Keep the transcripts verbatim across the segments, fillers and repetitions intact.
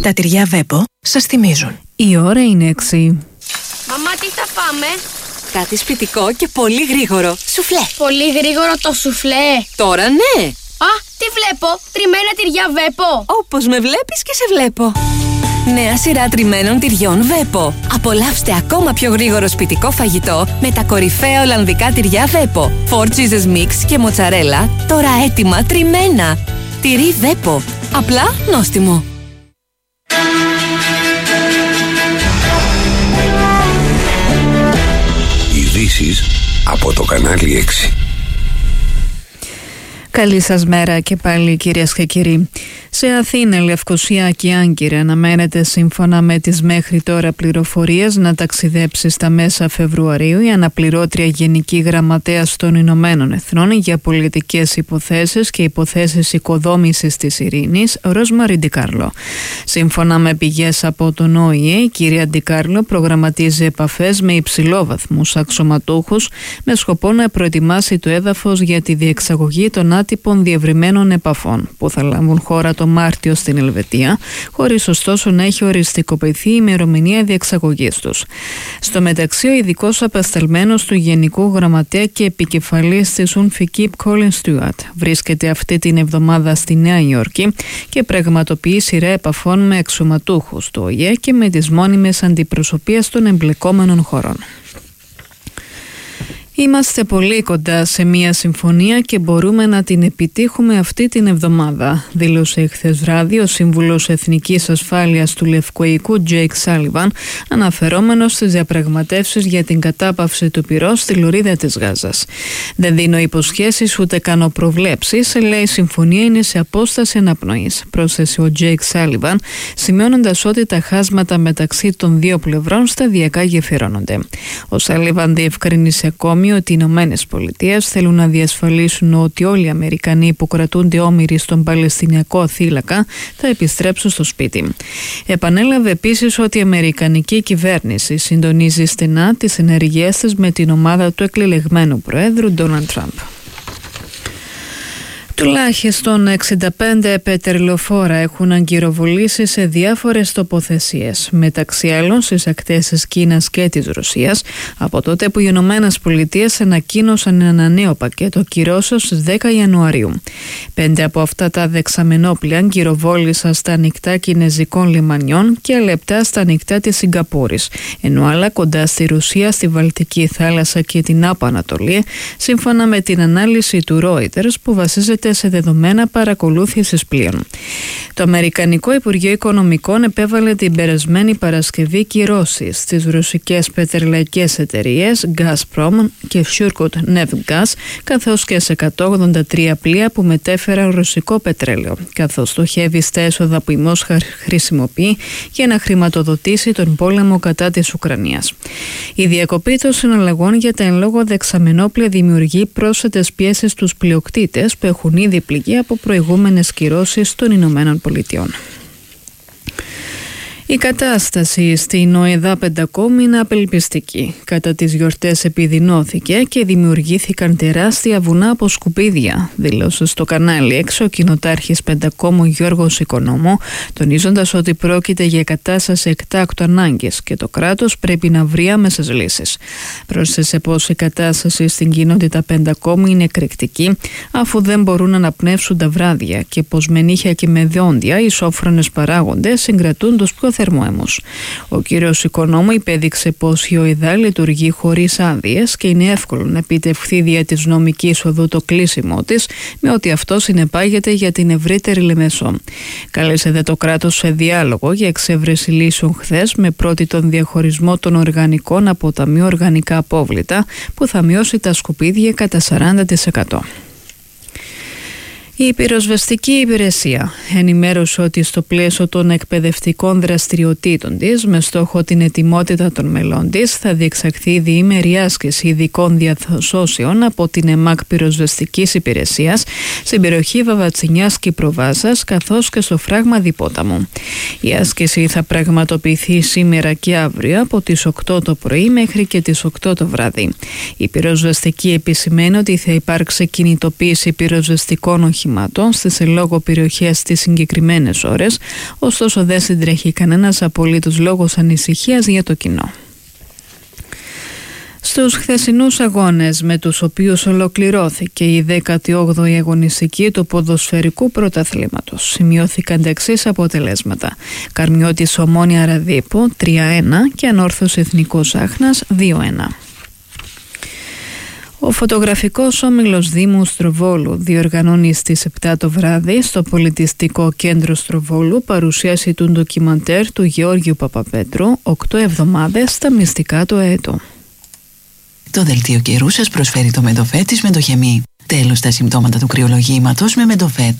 Τα τυριά Βέπο σας θυμίζουν. Η ώρα είναι έξι. Μαμά, τι θα φάμε? Κάτι σπιτικό και πολύ γρήγορο. Σουφλέ. Πολύ γρήγορο το σουφλέ. Τώρα ναι. Α, τι βλέπω? Τριμμένα τυριά Βέπο. Όπως με βλέπεις και σε βλέπω. Νέα σειρά τριμμένων τυριών Βέπο. Απολαύστε ακόμα πιο γρήγορο σπιτικό φαγητό με τα κορυφαία ολλανδικά τυριά Βέπο. Four cheeses mix και μοτσαρέλα, τώρα έτοιμα τριμμένα. Τυρί Βέπο. Απλά νόστιμο. Ειδήσεις από το κανάλι έξι. Καλή σας μέρα και πάλι, κυρίες και κύριοι. Σε Αθήνα, Λευκοσία και Άγκυρα αναμένεται, σύμφωνα με τις μέχρι τώρα πληροφορίες, να ταξιδέψει στα μέσα Φεβρουαρίου η αναπληρώτρια Γενική Γραμματέας των Ηνωμένων Εθνών για πολιτικές υποθέσεις και υποθέσεις οικοδόμησης της ειρήνης, Ρόσμαρι Ντικάρλο. Σύμφωνα με πηγές από τον Ο Η Ε, η κυρία Ντικάρλο προγραμματίζει επαφές με υψηλόβαθμους αξιωματούχους με σκοπό να προετοιμάσει το έδαφος για τη διεξαγωγή των άτυπων διευρυμένων επαφών που θα λάβουν χώρα το Μάρτιο στην Ελβετία, χωρίς ωστόσο να έχει οριστικοποιηθεί η ημερομηνία διεξαγωγής τους. Στο μεταξύ, ο ειδικός απεσταλμένος του Γενικού Γραμματέα και επικεφαλής της Ουνφικίπ, Κόλιν Στιούαρτ, βρίσκεται αυτή την εβδομάδα στη Νέα Υόρκη και πραγματοποιεί σειρά επαφών με αξιωματούχους του Ο Η Ε και με τις μόνιμες αντιπροσωπείες των εμπλεκόμενων χωρών. Είμαστε πολύ κοντά σε μια συμφωνία και μπορούμε να την επιτύχουμε αυτή την εβδομάδα, δήλωσε χθες βράδυ ο Σύμβουλος Εθνικής Ασφάλειας του Λευκού Οίκου Τζέικ Σάλιβαν, αναφερόμενος στις διαπραγματεύσεις για την κατάπαυση του πυρός στη λωρίδα της Γάζας. Δεν δίνω υποσχέσεις ούτε κάνω προβλέψεις, λέει, η συμφωνία είναι σε απόσταση αναπνοής, πρόσθεσε ο Τζέικ Σάλιβαν, σημειώνοντας ότι τα χάσματα μεταξύ των δύο πλευρών σταδιακά γεφυρώνονται. Ο Σάλιβαν διευκρίνησε ακόμη ότι οι Ηνωμένες Πολιτείες θέλουν να διασφαλίσουν ότι όλοι οι Αμερικανοί που κρατούνται όμηροι στον Παλαιστινιακό θύλακα θα επιστρέψουν στο σπίτι. Επανέλαβε επίσης ότι η Αμερικανική κυβέρνηση συντονίζει στενά τις ενεργειές της με την ομάδα του εκλεγμένου Προέδρου Ντόναλντ Τραμπ. Τουλάχιστον εξήντα πέντε πετρελοφόρα έχουν αγκυροβολήσει σε διάφορες τοποθεσίες, μεταξύ άλλων στις ακτές της Κίνας και της Ρωσίας, από τότε που οι Ηνωμένες Πολιτείες ανακοίνωσαν ένα νέο πακέτο κυρώσεων στις δέκα Ιανουαρίου. Πέντε από αυτά τα δεξαμενόπλια αγκυροβόλησαν στα ανοιχτά κινέζικων λιμανιών και άλλα επτά στα ανοιχτά της Σιγκαπούρης, ενώ άλλα κοντά στη Ρωσία, στη Βαλτική θάλασσα και την Άπο Ανατολή, σύμφωνα με την ανάλυση του Reuters που βασίζεται σε δεδομένα παρακολούθησης πλοίων. Το Αμερικανικό Υπουργείο Οικονομικών επέβαλε την περασμένη Παρασκευή κυρώσεις στις ρωσικές πετρελαϊκές εταιρείες Gazprom και Surkut-Neftegas, καθώς και σε εκατόν ογδόντα τρία πλοία που μετέφεραν ρωσικό πετρέλαιο, καθώς στοχεύει στα έσοδα που η Μόσχα χρησιμοποιεί για να χρηματοδοτήσει τον πόλεμο κατά της Ουκρανίας. Η διακοπή των συναλλαγών για τα εν λόγω δεξαμενόπλια δημιουργεί πρόσθετες πιέσεις στους πλειοκτήτες που έχουν ήδη πληγεί από προηγούμενες κυρώσεις των Ηνωμένων Πολιτειών. Η κατάσταση στην ΟΕΔΑ Πεντακόμ είναι απελπιστική. Κατά τις γιορτές επιδεινώθηκε και δημιουργήθηκαν τεράστια βουνά από σκουπίδια, δήλωσε στο κανάλι έξω ο κοινοτάρχης Πεντακόμου Γιώργος Οικονόμου, τονίζοντας ότι πρόκειται για κατάσταση εκτάκτου ανάγκης και το κράτος πρέπει να βρει άμεσες λύσεις. Πρόσθεσε πως η κατάσταση στην κοινότητα Πεντακόμου είναι εκρηκτική, αφού δεν μπορούν να αναπνεύσουν τα βράδια και πως με νύχια και με δόντια οι σόφρονες παράγοντες συγκρατούν τους πιο θερμόαιμους. Ο κύριος Οικονόμου υπέδειξε πως η ΟΕΔΑ λειτουργεί χωρίς άδειες και είναι εύκολο να επιτευχθεί δια της νομικής οδού το κλείσιμό της, με ό,τι αυτό συνεπάγεται για την ευρύτερη Λεμεσό. Κάλεσε δε το κράτος σε διάλογο για εξέβρεση λύσεων χθες, με πρώτη τον διαχωρισμό των οργανικών από τα μη οργανικά απόβλητα, που θα μειώσει τα σκουπίδια κατά σαράντα τοις εκατό. Η πυροσβεστική υπηρεσία ενημέρωσε ότι στο πλαίσιο των εκπαιδευτικών δραστηριοτήτων της, με στόχο την ετοιμότητα των μελών της, θα διεξαχθεί διήμερη άσκηση ειδικών διασώσεων από την ΕΜΑΚ Πυροσβεστικής Υπηρεσίας στην περιοχή Βαβατσινιάς και Προβάζας, καθώς και στο φράγμα Διπόταμου. Η άσκηση θα πραγματοποιηθεί σήμερα και αύριο από τις οκτώ το πρωί μέχρι και τις οκτώ το βράδυ. Η πυροσβεστική επισημαίνει ότι θα υπάρξει κινητοποίηση πυροσβεστικών οχημάτων ατυχημάτων στις ελόγω περιοχές στις συγκεκριμένες ώρες, ωστόσο δεν συντρέχει κανένας απολύτως λόγος ανησυχίας για το κοινό. Στους χθεσινούς αγώνες, με τους οποίους ολοκληρώθηκε η δέκατη όγδοη αγωνιστική του ποδοσφαιρικού πρωταθλήματος, σημειώθηκαν τα εξής αποτελέσματα: Καρμιώτης Ομόνοια Ραδίπου τρία ένα και Ανόρθωση Εθνικός Άχνας δύο ένα. Ο φωτογραφικός όμιλος Δήμου Στροβόλου διοργανώνει στις επτά το βράδυ στο Πολιτιστικό Κέντρο Στροβόλου παρουσίαση του ντοκιμαντέρ του Γεώργιου Παπαπέτρου «Οκτώ εβδομάδες στα μυστικά του έτου». Το δελτίο καιρού σας προσφέρει το Μεντοφέτ της Μεντοχεμή. Τέλος τα συμπτώματα του κρυολογήματος με Μεντοφέτ.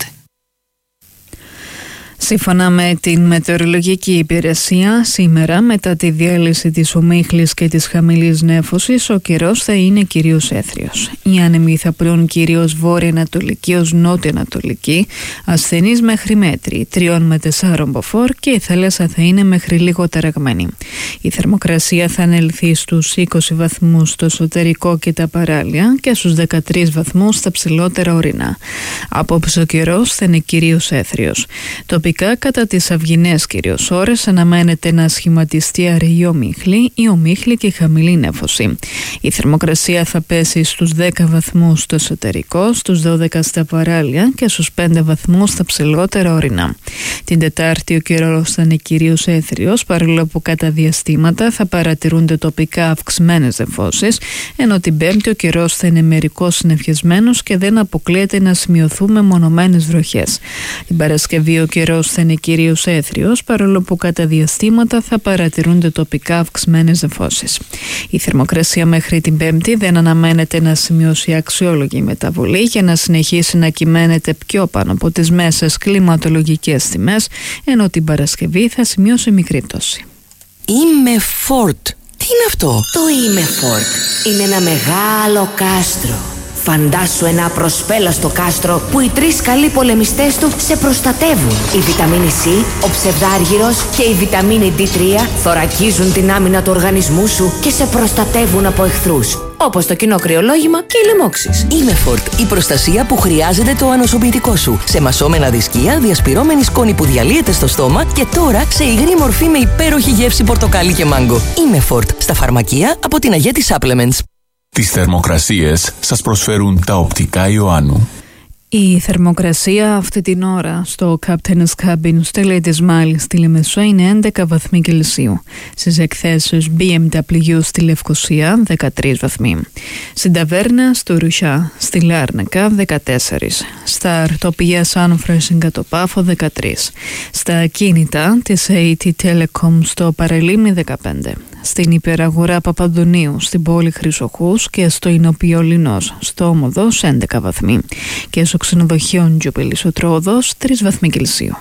Σύμφωνα με την Μετεωρολογική Υπηρεσία, σήμερα μετά τη διέλυση της ομίχλης και της χαμηλής νέφωσης, ο καιρός θα είναι κυρίως έθριος. Οι άνεμοι θα πλέουν κυρίως βόρεια-ανατολική ως νότια-ανατολική, ασθενείς μέχρι μέτρη, τριών με τεσσάρων μποφόρ, και η θάλασσα θα είναι μέχρι λίγο ταραγμένη. Η θερμοκρασία θα ανελθεί στους είκοσι βαθμούς στο εσωτερικό και τα παράλια και στους δεκατρείς βαθμούς στα ψηλότερα ορεινά. Απόψε ο καιρός θα είναι κυρίως έθριος. Τοπικά κατά τις αυγινές κυρίως ώρες αναμένεται να σχηματιστεί αραιή ομίχλη ή ομίχλη και χαμηλή νέφωση. Η θερμοκρασία θα πέσει στους δέκα βαθμούς στο εσωτερικό, στους δώδεκα στα παράλια και στους πέντε βαθμούς στα ψηλότερα ορεινά. Την Τετάρτη ο καιρός θα είναι κυρίως έθριος, παρόλο που κατά διαστήματα θα παρατηρούνται τοπικά αυξημένες νεφώσεις, ενώ την Πέμπτη ο καιρός θα είναι μερικώς συννεφιασμένος και δεν αποκλείεται να σημειωθούν μεμονωμένες βροχές. Την Παρασκευή ο καιρός θα είναι κυρίως έθριος, παρόλο που κατά διαστήματα θα παρατηρούνται τοπικά αυξημένες νεφώσεις. Η θερμοκρασία μέχρι την Πέμπτη δεν αναμένεται να σημειώσει αξιόλογη μεταβολή για να συνεχίσει να κυμαίνεται πιο πάνω από τις μέσες κλιματολογικές τιμές, ενώ την Παρασκευή θα σημειώσει μικρή πτώση. Είμαι Φόρτ. Τι είναι αυτό? Το Είμαι Φόρτ είναι ένα μεγάλο κάστρο. Φαντάσου ένα απροσπέλαστο κάστρο που οι τρεις καλοί πολεμιστές του σε προστατεύουν. Η βιταμίνη C, ο ψευδάργυρος και η βιταμίνη ντι τρία θωρακίζουν την άμυνα του οργανισμού σου και σε προστατεύουν από εχθρούς, όπως το κοινό κρυολόγημα και οι λοιμώξεις. Immeforт, η προστασία που χρειάζεται το ανοσοποιητικό σου. Σε μασόμενα δισκία, διασπυρώμενη σκόνη που διαλύεται στο στόμα και τώρα σε υγρή μορφή με υπέροχη γεύση πορτοκάλι και μάγκο. Immeforт, στα φαρμακεία από την Αγέτη Supplements. Τις θερμοκρασίες σας προσφέρουν τα οπτικά Ιωάννου. Η θερμοκρασία αυτή την ώρα στο Captain's Cabin στο Ladies Mile στη Λεμεσό είναι έντεκα βαθμοί Κελσίου. Στις εκθέσεις μπι εμ ντάμπλιου στη Λευκοσία δεκατρείς βαθμοί. Στην ταβέρνα στο Ρουσιά στη Λάρνακα δεκατέσσερα. Στα αρτοπία Sunfresh το Πάφο δεκατρείς. Στα ακίνητα της έι τι Telecom στο Παραλίμνη δεκαπέντε. Στην υπεραγορά Παπαντονίου στην πόλη Χρυσοχούς και στο Ινοποιό Λινός στο Όμοδος έντεκα βαθμοί. Και στο ξενοδοχείο Τζουπελής ο Τρόδος τρεις βαθμοί Κελσίου.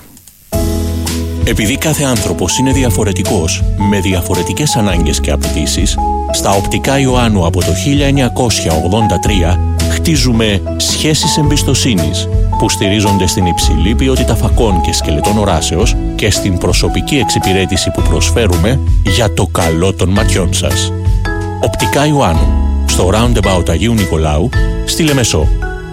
Επειδή κάθε άνθρωπος είναι διαφορετικός, με διαφορετικές ανάγκες και απαιτήσεις, στα οπτικά Ιωάννου από το χίλια εννιακόσια ογδόντα τρία χτίζουμε σχέσεις εμπιστοσύνης που στηρίζονται στην υψηλή ποιότητα φακών και σκελετών οράσεως και στην προσωπική εξυπηρέτηση που προσφέρουμε για το καλό των ματιών σας. Οπτικά Ιωάννου, στο Roundabout Αγίου Νικολάου, στη Λεμεσό.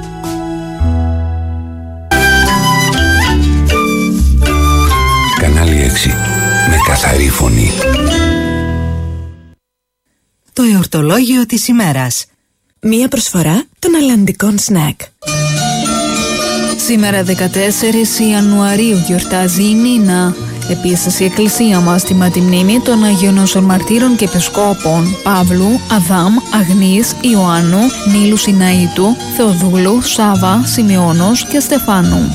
Κανάλι έξι, με καθαρή φωνή. Το εορτολόγιο της ημέρας. Μία προσφορά των αλλαντικών σνακ. Σήμερα δεκατέσσερις Ιανουαρίου γιορτάζει η Νίνα. Επίσης η Εκκλησία μας τιμά τη μνήμη των Αγίων Νόσων Μαρτύρων και Επισκόπων Παύλου, Αδάμ, Αγνής, Ιωάννου, Νίλου Σιναήτου, Θεοδούλου, Σάβα, Σημεώνος και Στεφάνου.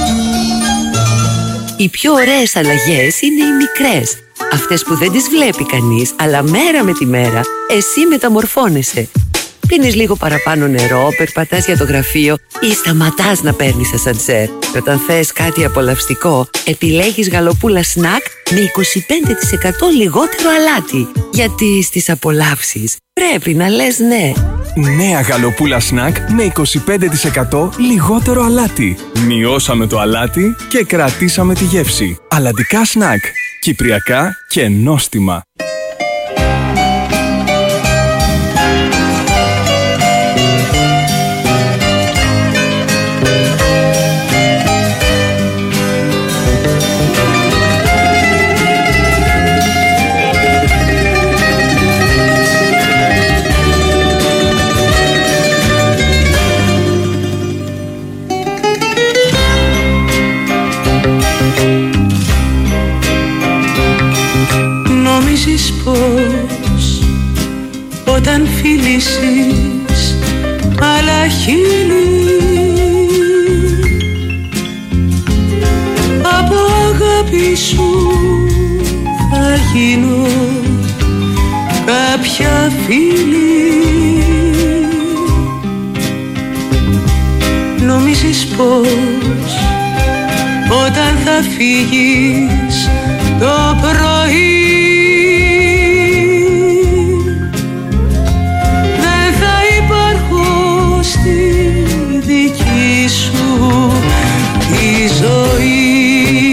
Οι πιο ωραίες αλλαγές είναι οι μικρές. Αυτές που δεν τις βλέπει κανείς, αλλά μέρα με τη μέρα εσύ μεταμορφώνεσαι. Πίνεις λίγο παραπάνω νερό, περπατάς για το γραφείο ή σταματάς να παίρνεις ασανσέρ. Και όταν θες κάτι απολαυστικό, επιλέγεις γαλοπούλα σνακ με είκοσι πέντε τοις εκατό λιγότερο αλάτι. Γιατί στις απολαύσεις πρέπει να λες ναι. Νέα γαλοπούλα σνακ με είκοσι πέντε τοις εκατό λιγότερο αλάτι. Μειώσαμε το αλάτι και κρατήσαμε τη γεύση. Αλλαντικά σνακ. Κυπριακά και νόστιμα. Νομίζεις πως όταν φιλήσεις άλλα χείλη από αγάπη σου θα γίνω κάποια φίλη? Νομίζεις πως όταν θα φύγεις το πρωί δεν θα υπάρχω στη δική σου τη ζωή?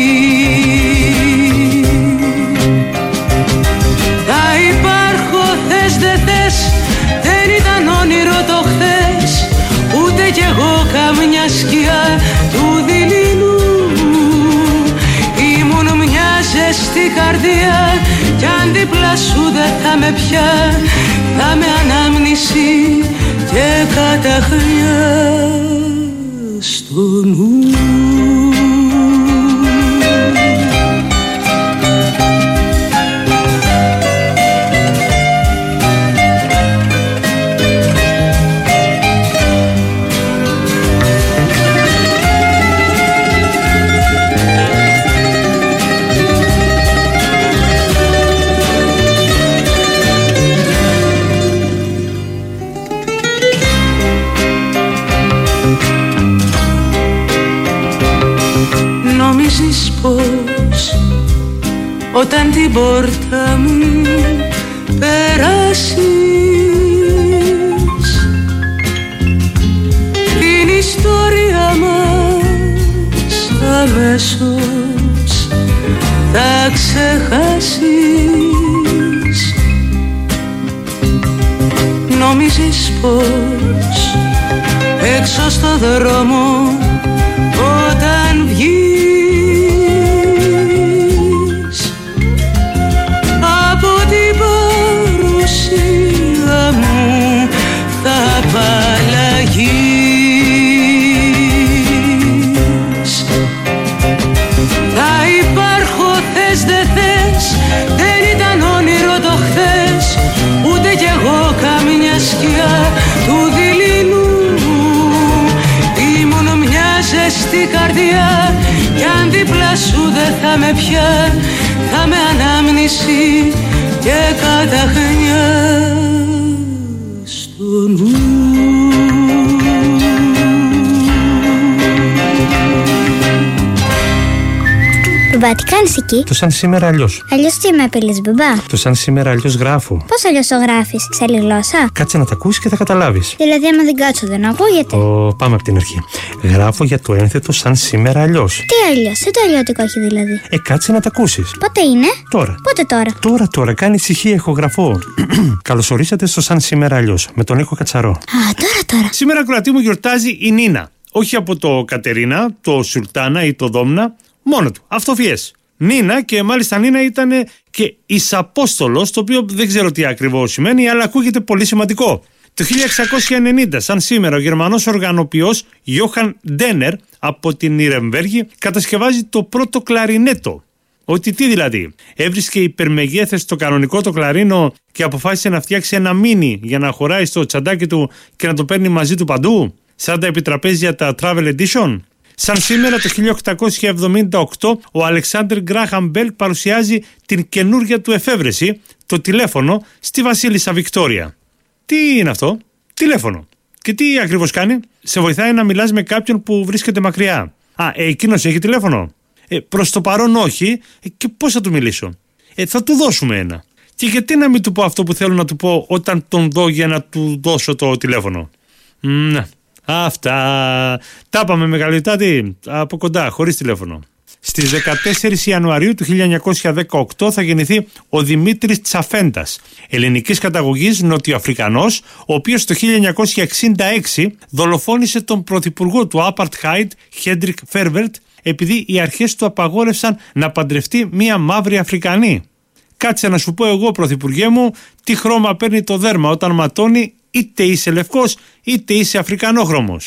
Θα υπάρχω θες δε θες, δεν ήταν όνειρο το χθες, ούτε κι εγώ καμιά σκιά του δειλινού. Ήμουν μια ζεστή καρδιά κι αν δίπλα σου δεν θα με πια, θα με ανάμνηση και καταχριά στο νου. Νομίζεις πως όταν την πόρτα μου περάσεις την ιστορία μας αμέσως θα ξεχάσεις? Νομίζεις πως έξω στο δρόμο όταν βγεις από την παρουσία μου θα απαλλαγείς? Θα υπάρχω θες δε θες, δεν ήταν όνειρο το χθες, ούτε κι εγώ καμιά σκιά του δειλινού. Ήμουν μια ζεστή καρδιά κι αν δίπλα σου δεν θα με πια, θα με ανάμνηση και καταχνιά στο νου. Μπαμπά, τι κάνεις εκεί? Το σαν σήμερα αλλιώς. Αλλιώς τι με απειλείς, μπαμπά? Το σαν σήμερα αλλιώς γράφω. Πώς αλλιώς το γράφεις, σε άλλη γλώσσα? Κάτσε να τα ακούσεις και θα καταλάβεις. Δηλαδή, άμα δεν κάτσω, δεν ακούγεται? Ω, πάμε από την αρχή. Γράφω για το ένθετο σαν σήμερα αλλιώς. Τι αλλιώς, τι το αλλιώτικο έχει δηλαδή? Ε, κάτσε να τα ακούσεις. Πότε είναι? Τώρα. Πότε τώρα? Τώρα, τώρα, κάνει ησυχία, ηχογραφώ. Καλωσορίσατε στο σαν σήμερα αλλιώς, με τον Νίκο Κατσαρό. Α, τώρα, τώρα. Σήμερα, κρατή μου, γιορτάζει η Νίνα. Όχι από το Κατερίνα, το Σουλτάνα ή το Δόμνα, μόνο του. Αυτοφιές. Νίνα, και μάλιστα Νίνα ήταν και εισαπόστολος, το οποίο δεν ξέρω τι ακριβώς σημαίνει, αλλά ακούγεται πολύ σημαντικό. Το χίλια εξακόσια ενενήντα, σαν σήμερα, ο Γερμανός οργανοποιός Γιόχαν Ντένερ από την Νιρεμβέργη κατασκευάζει το πρώτο κλαρινέτο. Ότι τι δηλαδή, έβρισκε υπερμεγέθες το κανονικό το κλαρίνο και αποφάσισε να φτιάξει ένα μίνι για να χωράει στο τσαντάκι του και να το παίρνει μαζί του παντού, σαν τα επιτραπέζια τα Travel Edition. Σαν σήμερα το χίλια οκτακόσια εβδομήντα οκτώ ο Αλεξάνδρ Γκράχαμ Μπέλ παρουσιάζει την καινούργια του εφεύρεση, το τηλέφωνο, στη Βασίλισσα Βικτόρια. Τι είναι αυτό? Τηλέφωνο. Και τι ακριβώς κάνει? Σε βοηθάει να μιλάς με κάποιον που βρίσκεται μακριά. Α, ε, εκείνος έχει τηλέφωνο? Ε, προς το παρόν όχι. Ε, και πώς θα του μιλήσω? Ε, θα του δώσουμε ένα. Και γιατί να μην του πω αυτό που θέλω να του πω όταν τον δω για να του δώσω το τηλέφωνο? Ναι. Αυτά. Τα είπαμε μεγαλύτερα από κοντά, χωρίς τηλέφωνο. Στις δεκατέσσερις Ιανουαρίου του χίλια εννιακόσια δεκαοκτώ θα γεννηθεί ο Δημήτρης Τσαφέντας, ελληνικής καταγωγής Νοτιοαφρικανός, ο οποίος το χίλια εννιακόσια εξήντα έξι δολοφόνησε τον πρωθυπουργό του Απαρτχάιντ, Χέντρικ Φέρβερτ, επειδή οι αρχές του απαγόρευσαν να παντρευτεί μία μαύρη Αφρικανή. Κάτσε να σου πω εγώ, πρωθυπουργέ μου, τι χρώμα παίρνει το δέρμα όταν ματώνει, είτε είσαι λευκός είτε είσαι αφρικανόχρωμος.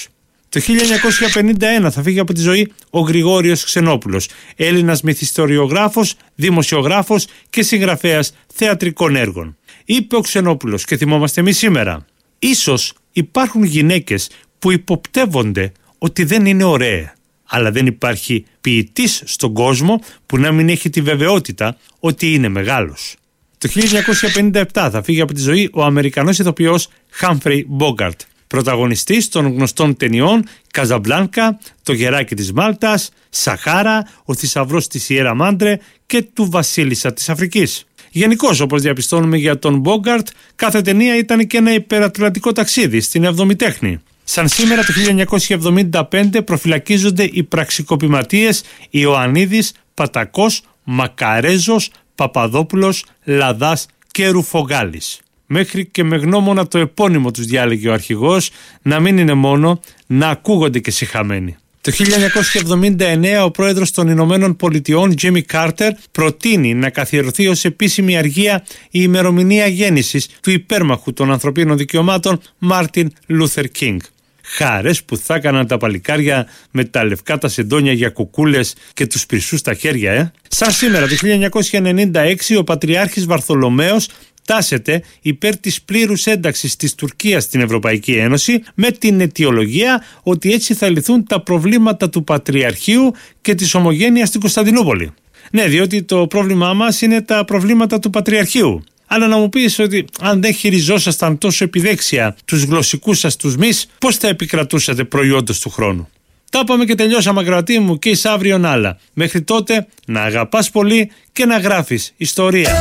Το χίλια εννιακόσια πενήντα ένα θα φύγει από τη ζωή ο Γρηγόριος Ξενόπουλος, Έλληνας μυθιστοριογράφος, δημοσιογράφος και συγγραφέας θεατρικών έργων. Είπε ο Ξενόπουλος, και θυμόμαστε εμείς σήμερα: «Ίσως υπάρχουν γυναίκες που υποπτεύονται ότι δεν είναι ωραία, αλλά δεν υπάρχει ποιητής στον κόσμο που να μην έχει τη βεβαιότητα ότι είναι μεγάλος». Το χίλια εννιακόσια πενήντα επτά θα φύγει από τη ζωή ο Αμερικανός ηθοποιός Χάμφρεϊ Μπόγκαρτ, πρωταγωνιστής των γνωστών ταινιών Καζαμπλάνκα, Το γεράκι της Μάλτας, Σαχάρα, Ο θησαυρός της Σιέρα Μάντρε και του Βασίλισσα της Αφρικής. Γενικώς, όπως διαπιστώνουμε για τον Μπόγκαρτ, κάθε ταινία ήταν και ένα υπερατλαντικό ταξίδι στην εβδομή τέχνη. Σαν σήμερα το χίλια εννιακόσια εβδομήντα πέντε προφυλακίζονται οι πραξικοπηματίες Ιωαννίδης, Πατακός, Μακαρέζος, Παπαδόπουλος, Λαδάς και Ρουφογάλης. Μέχρι και με γνώμονα το επώνυμο τους διάλεγε ο αρχηγός, να μην είναι μόνο να ακούγονται και σιχαμένοι. Το χίλια εννιακόσια εβδομήντα εννέα ο πρόεδρος των Ηνωμένων Πολιτειών, Τζίμι Κάρτερ, προτείνει να καθιερωθεί ως επίσημη αργία η ημερομηνία γέννησης του υπέρμαχου των ανθρωπίνων δικαιωμάτων Μάρτιν Λούθερ Κίνγκ. Χάρες που θα έκαναν τα παλικάρια με τα λευκά τα σεντόνια για κουκούλες και τους πυρσούς στα χέρια, ε. Σαν σήμερα το χίλια εννιακόσια ενενήντα έξι ο Πατριάρχης Βαρθολομαίος τάσεται υπέρ της πλήρους ένταξης της Τουρκίας στην Ευρωπαϊκή Ένωση, με την αιτιολογία ότι έτσι θα λυθούν τα προβλήματα του Πατριαρχείου και της ομογένειας στην Κωνσταντινούπολη. Ναι, διότι το πρόβλημά μας είναι τα προβλήματα του Πατριαρχείου. Αλλά να μου πεις ότι αν δεν χειριζόσασταν τόσο επιδέξια τους γλωσσικούς σας τους μυς, πώς θα επικρατούσατε προϊόντος του χρόνου. Τα είπαμε και τελειώσαμε, ακροατή μου, και εις αύριον άλλα. Μέχρι τότε να αγαπάς πολύ και να γράφεις ιστορία.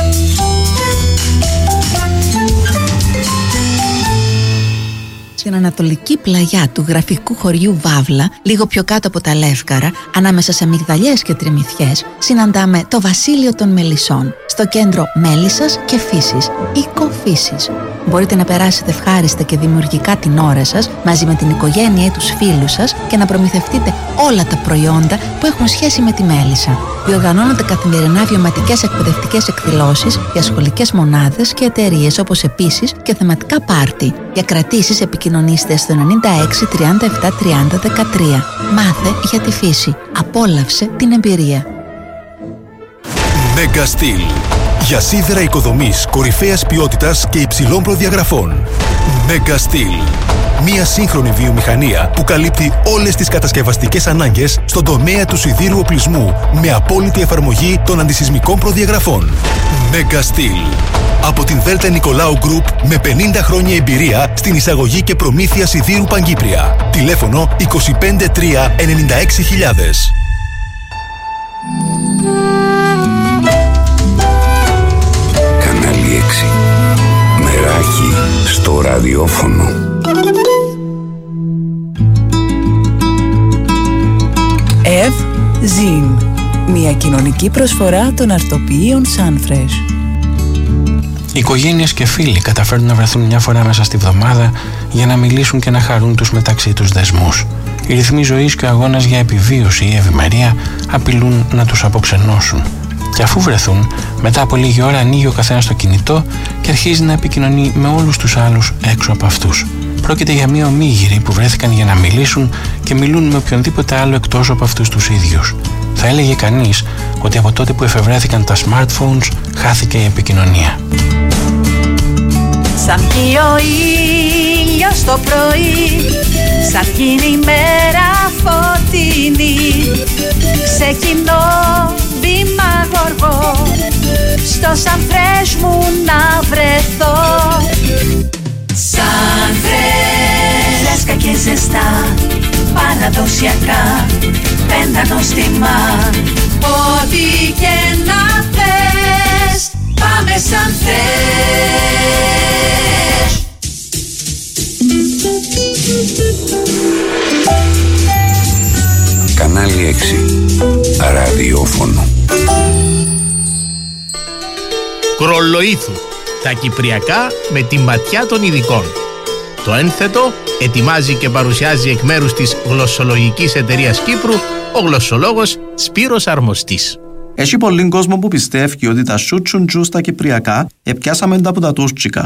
Στην ανατολική πλαγιά του γραφικού χωριού Βάβλα, λίγο πιο κάτω από τα Λεύκαρα, ανάμεσα σε μυγδαλιές και τριμηθιές, συναντάμε το βασίλειο των μελισσών, στο κέντρο μέλισσας και φύσης ή κοφύσης. Μπορείτε να περάσετε ευχάριστα και δημιουργικά την ώρα σας μαζί με την οικογένεια ή τους φίλους σας και να προμηθευτείτε όλα τα προϊόντα που έχουν σχέση με τη μέλισσα. Διοργανώνονται καθημερινά βιωματικές εκπαιδευτικές εκδηλώσεις για σχολικές μονάδες και εταιρείες, όπως επίσης και θεματικά πάρτι. Για κρατήσεις επικοινωνήστε στο ενενήντα έξι τριάντα επτά τριάντα δεκατρία. Μάθε για τη φύση. Απόλαυσε την εμπειρία. Mega Steel. Για σίδερα οικοδομής κορυφαίας ποιότητας και υψηλών προδιαγραφών. Mega Steel. Μια σύγχρονη βιομηχανία που καλύπτει όλες τις κατασκευαστικές ανάγκες στον τομέα του σιδήρου οπλισμού με απόλυτη εφαρμογή των αντισυσμικών προδιαγραφών. Mega Steel. Από την Δέλτα Νικολάου Γκρουπ με πενήντα χρόνια εμπειρία στην εισαγωγή και προμήθεια σιδήρου Παγκύπρια. Τηλέφωνο είκοσι πέντε τρία ενενήντα έξι χιλιάδες. Κανάλι έξι. Μεράκι στο ραδιόφωνο. Ευ Ζιν. Μια κοινωνική προσφορά των αρτοποιείων Sunfresh. Οι οικογένειες και φίλοι καταφέρνουν να βρεθούν μια φορά μέσα στη βδομάδα για να μιλήσουν και να χαρούν τους μεταξύ τους δεσμούς. Οι ρυθμοί ζωής και ο αγώνας για επιβίωση ή ευημερία απειλούν να τους αποξενώσουν. Και αφού βρεθούν, μετά από λίγη ώρα ανοίγει ο καθένας το κινητό και αρχίζει να επικοινωνεί με όλους τους άλλους έξω από αυτούς. Πρόκειται για μία ομίγυρη που βρέθηκαν για να μιλήσουν και μιλούν με οποιονδήποτε άλλο εκτός από αυτούς τους ίδιους. Θα έλεγε κανείς ότι από τότε που εφευρέθηκαν τα smartphones χάθηκε η επικοινωνία. Σαν πιει ο ήλιος το πρωί, σαν γίνει η μέρα φωτεινή, ξεκινώ βήμα γοργό, στο Sunfresh μου να βρεθώ. Sunfresh, φρέσκα και ζεστά, παραδοσιακά, πέντα νόστιμα, ό,τι και να θες, πάμε Sunfresh. Κανάλι έξι. Ραδιόφωνο. Κρολοήθου. Τα κυπριακά με τη ματιά των ειδικών. Το ένθετο ετοιμάζει και παρουσιάζει εκ μέρους της γλωσσολογικής εταιρείας Κύπρου ο γλωσσολόγος Σπύρος Αρμοστής. Έχει πολλοί κόσμο που πιστεύει ότι τα σούτσουντζου στα κυπριακά επιάσαμε τα από τα τουρκικά.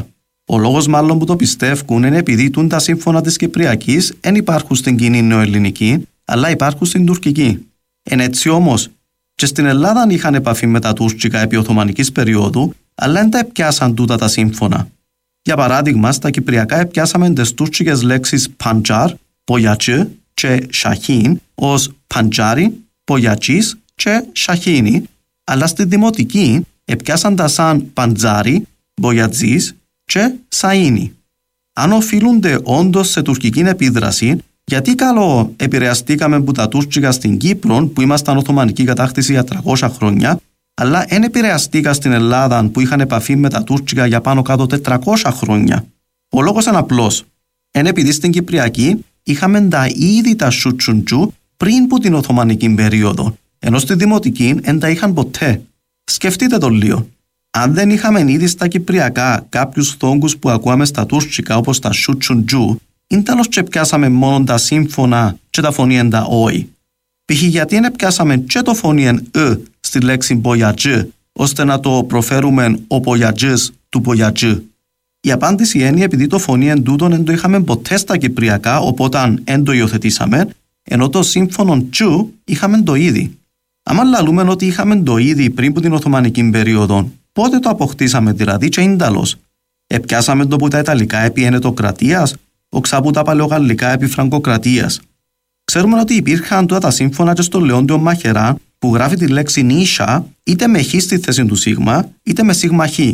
Ο λόγος μάλλον που το πιστεύουν είναι επειδή τούν τα σύμφωνα της Κυπριακής δεν υπάρχουν στην κοινή νεοελληνική, αλλά υπάρχουν στην τουρκική. Εν έτσι όμως, και στην Ελλάδα είχαν επαφή με τα τουρκικά επί Οθωμανικής περίοδου, αλλά δεν τα επιάσαν τούτα τα σύμφωνα. Για παράδειγμα, στα Κυπριακά επιάσαμε τις τουρκικές λέξεις παντζάρ, πογιατσί και σαχίν ως παντζάρι, πογιατσίς και σαχίνι, αλλά στη Δημοτική επιάσαν τα σαν παντζάρι, μπογιατζής και σαΐνι. Αν οφείλονται όντως σε τουρκική επίδραση, γιατί καλό επηρεαστήκαμε από τα τουρκικά στην Κύπρο που ήμασταν Οθωμανική κατάκτηση για τριακόσια χρόνια, αλλά δεν επηρεαστήκα στην Ελλάδα που είχαν επαφή με τα τουρκικά για πάνω κάτω τετρακόσια χρόνια. Ο λόγος είναι απλός. Είναι επειδή στην Κυπριακή είχαμε τα ήδη τα σουτσουντζού πριν που την Οθωμανική περίοδο, ενώ στη Δημοτική δεν τα είχαν ποτέ. Σκεφτείτε το λίγο. Αν δεν είχαμε ήδη στα Κυπριακά κάποιους θόγκους που ακούαμε στα τουρκικά όπως τα σουτσουντζού, είναι τέλος και πιάσαμε μόνο τα σύμφωνα και τα φωνήεν τα όι. Π.χ. γιατί δεν πιάσαμε και το φωνήεν «ε» στη λέξη «μπογιατζί», ώστε να το προφέρουμε «ο μπογιατζής» του «μπογιατζί». Η απάντηση είναι επειδή το φωνήεν τούτον δεν το είχαμε ποτέ στα Κυπριακά, οπότε δεν το υιοθετήσαμε, ενώ το σύμφωνο «τσου» είχαμε το ήδη. Αν λαλούμε ότι είχαμε το ήδη πριν από την Οθωμανική περίοδο, πότε το αποκτήσαμε δηλαδή και είναι τέλος. Επιάσαμε το που τα Ιταλικά επί Ενετοκρατίας, οξά που τα Παλαιογαλλικά επί Φραγκοκρατίας. Ξέρουμε ότι υπήρχαν τώρα τα σύμφωνα και στο Λεόντιο Μαχερά που γράφει τη λέξη νίσια είτε με χ στη θέση του σίγμα είτε με σίγμα χ.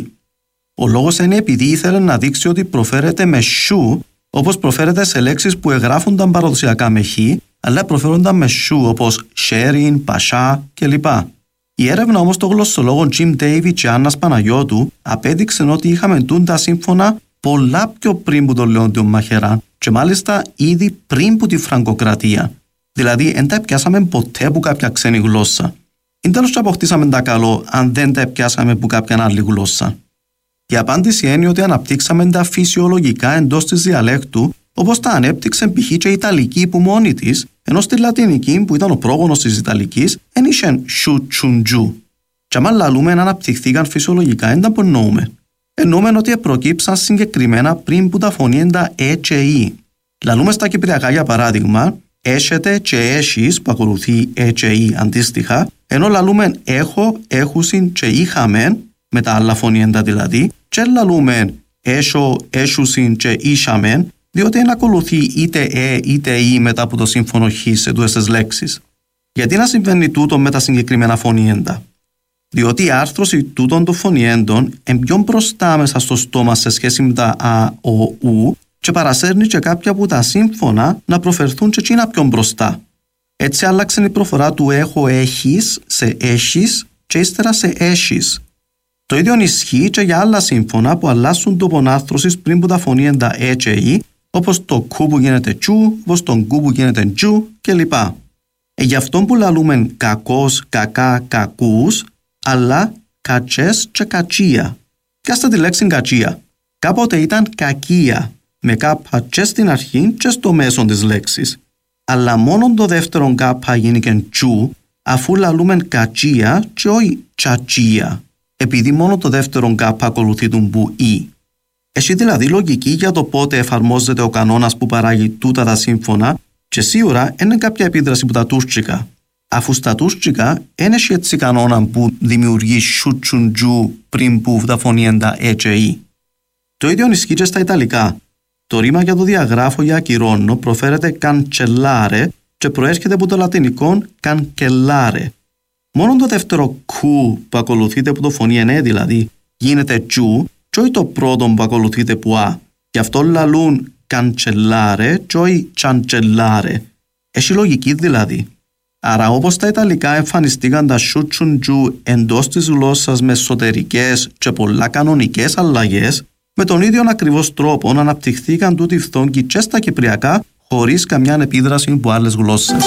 Ο λόγος είναι επειδή ήθελε να δείξει ότι προφέρεται με σου όπως προφέρεται σε λέξεις που εγγράφονταν παραδοσιακά με χ, αλλά προφέρονταν με σου όπως sharing, πασά κλπ. Η έρευνα όμως των γλωσσολόγων Jim David και Άννας Παναγιώτου απέδειξε ότι είχαμε τούν τα σύμφωνα πολλά πιο πριν που το Λεόντιο Μαχερά και μάλιστα ήδη πριν που τη Φραγκοκρατία. Δηλαδή, δεν τα επιάσαμε ποτέ από κάποια ξένη γλώσσα. Είναι τέλος και αποκτήσαμε τα καλό αν δεν τα επιάσαμε από κάποια άλλη γλώσσα. Η απάντηση είναι ότι αναπτύξαμε τα φυσιολογικά εντός της διαλέκτου, όπως τα ανέπτυξε π.χ. και η Ιταλική που μόνη της, ενώ στη Λατινική που ήταν ο πρόγονος της Ιταλικής, δεν είχε σου τσουντζού. Και άμα λαλούμε να αναπτυχθήκαν φυσιολογικά, δεν τα εννοούμε. Εννοούμε ότι προκύψαν συγκεκριμένα πριν που τα φωνήεν τα ε και η. Λαλούμε στα Κυπριακά για παράδειγμα, έσχεται και έσχεις που ακολουθεί ε και η αντίστοιχα, ενώ λαλούμε έχω, έχουσιν και είχαμεν, με τα άλλα φωνήεντα δηλαδή, και λαλούμε έσω, έσουσιν και ήσαμεν, διότι δεν ακολουθεί είτε ε είτε η μετά από το σύμφωνο χ σε τούτες τις λέξεις. Γιατί να συμβαίνει τούτο με τα συγκεκριμένα φωνήεντα? Διότι η άρθρωση τούτων των φωνήεντων είναι πιο μπροστά μέσα στο στόμα σε σχέση με τα α, ο, ου και παρασέρνει και κάποια από τα σύμφωνα να προφερθούν και εκείνα πιο μπροστά. Έτσι άλλαξε η προφορά του έχω έχεις σε έχεις και ύστερα σε έχεις. Το ίδιο ισχύει και για άλλα σύμφωνα που αλλάσουν τόπον άρθρωσης πριν που τα φωνήεντα ε και η, όπως το κου που γίνεται τσου, όπως το γκου που γίνεται τζου κλπ. Ε, γι' αυτό που λαλούμε κακός, κακά, κακούς, αλλά κατσές και κατσία. Πιάστε τη λέξη κατσία. Κάποτε ήταν κακία, με κάπα και στην αρχή και στο μέσο της λέξης. Αλλά μόνο το δεύτερο κάπα γίνηκε τσου, αφού λαλούμε κατσία και όχι τσατσία, επειδή μόνο το δεύτερο κάπα ακολουθεί τον που ή. Έχει δηλαδή λογική για το πότε εφαρμόζεται ο κανόνας που παράγει τούτα τα σύμφωνα και σίγουρα είναι κάποια επίδραση που τα τουρκικά. Αφού στα τουρκικά δεν έχει έτσι κανόνα που δημιουργεί σουτσουντζού πριν που τα φωνήεντα ε και η. Το ίδιο ισχύει και στα Ιταλικά. Το ρήμα για το διαγράφω για ακυρώνω προφέρεται cancellare και προέρχεται από το λατινικό cancellare. Μόνο το δεύτερο κου που ακολουθείται από το φωνήεν ε δηλαδή γίνεται τσου και όχι το πρώτο που ακολουθείται που α. Γι' αυτό λαλούν cancellare και όχι cancellare. Έχει λογική δηλαδή. Άρα όπως τα Ιταλικά εμφανιστήκαν τα σουτσουντζού εντός της γλώσσας με εσωτερικές και πολλά κανονικές αλλαγές, με τον ίδιο ακριβώς τρόπο αναπτυχθήκαν τούτοι φθόγκοι και στα Κυπριακά χωρίς καμιά επίδραση από άλλες γλώσσες.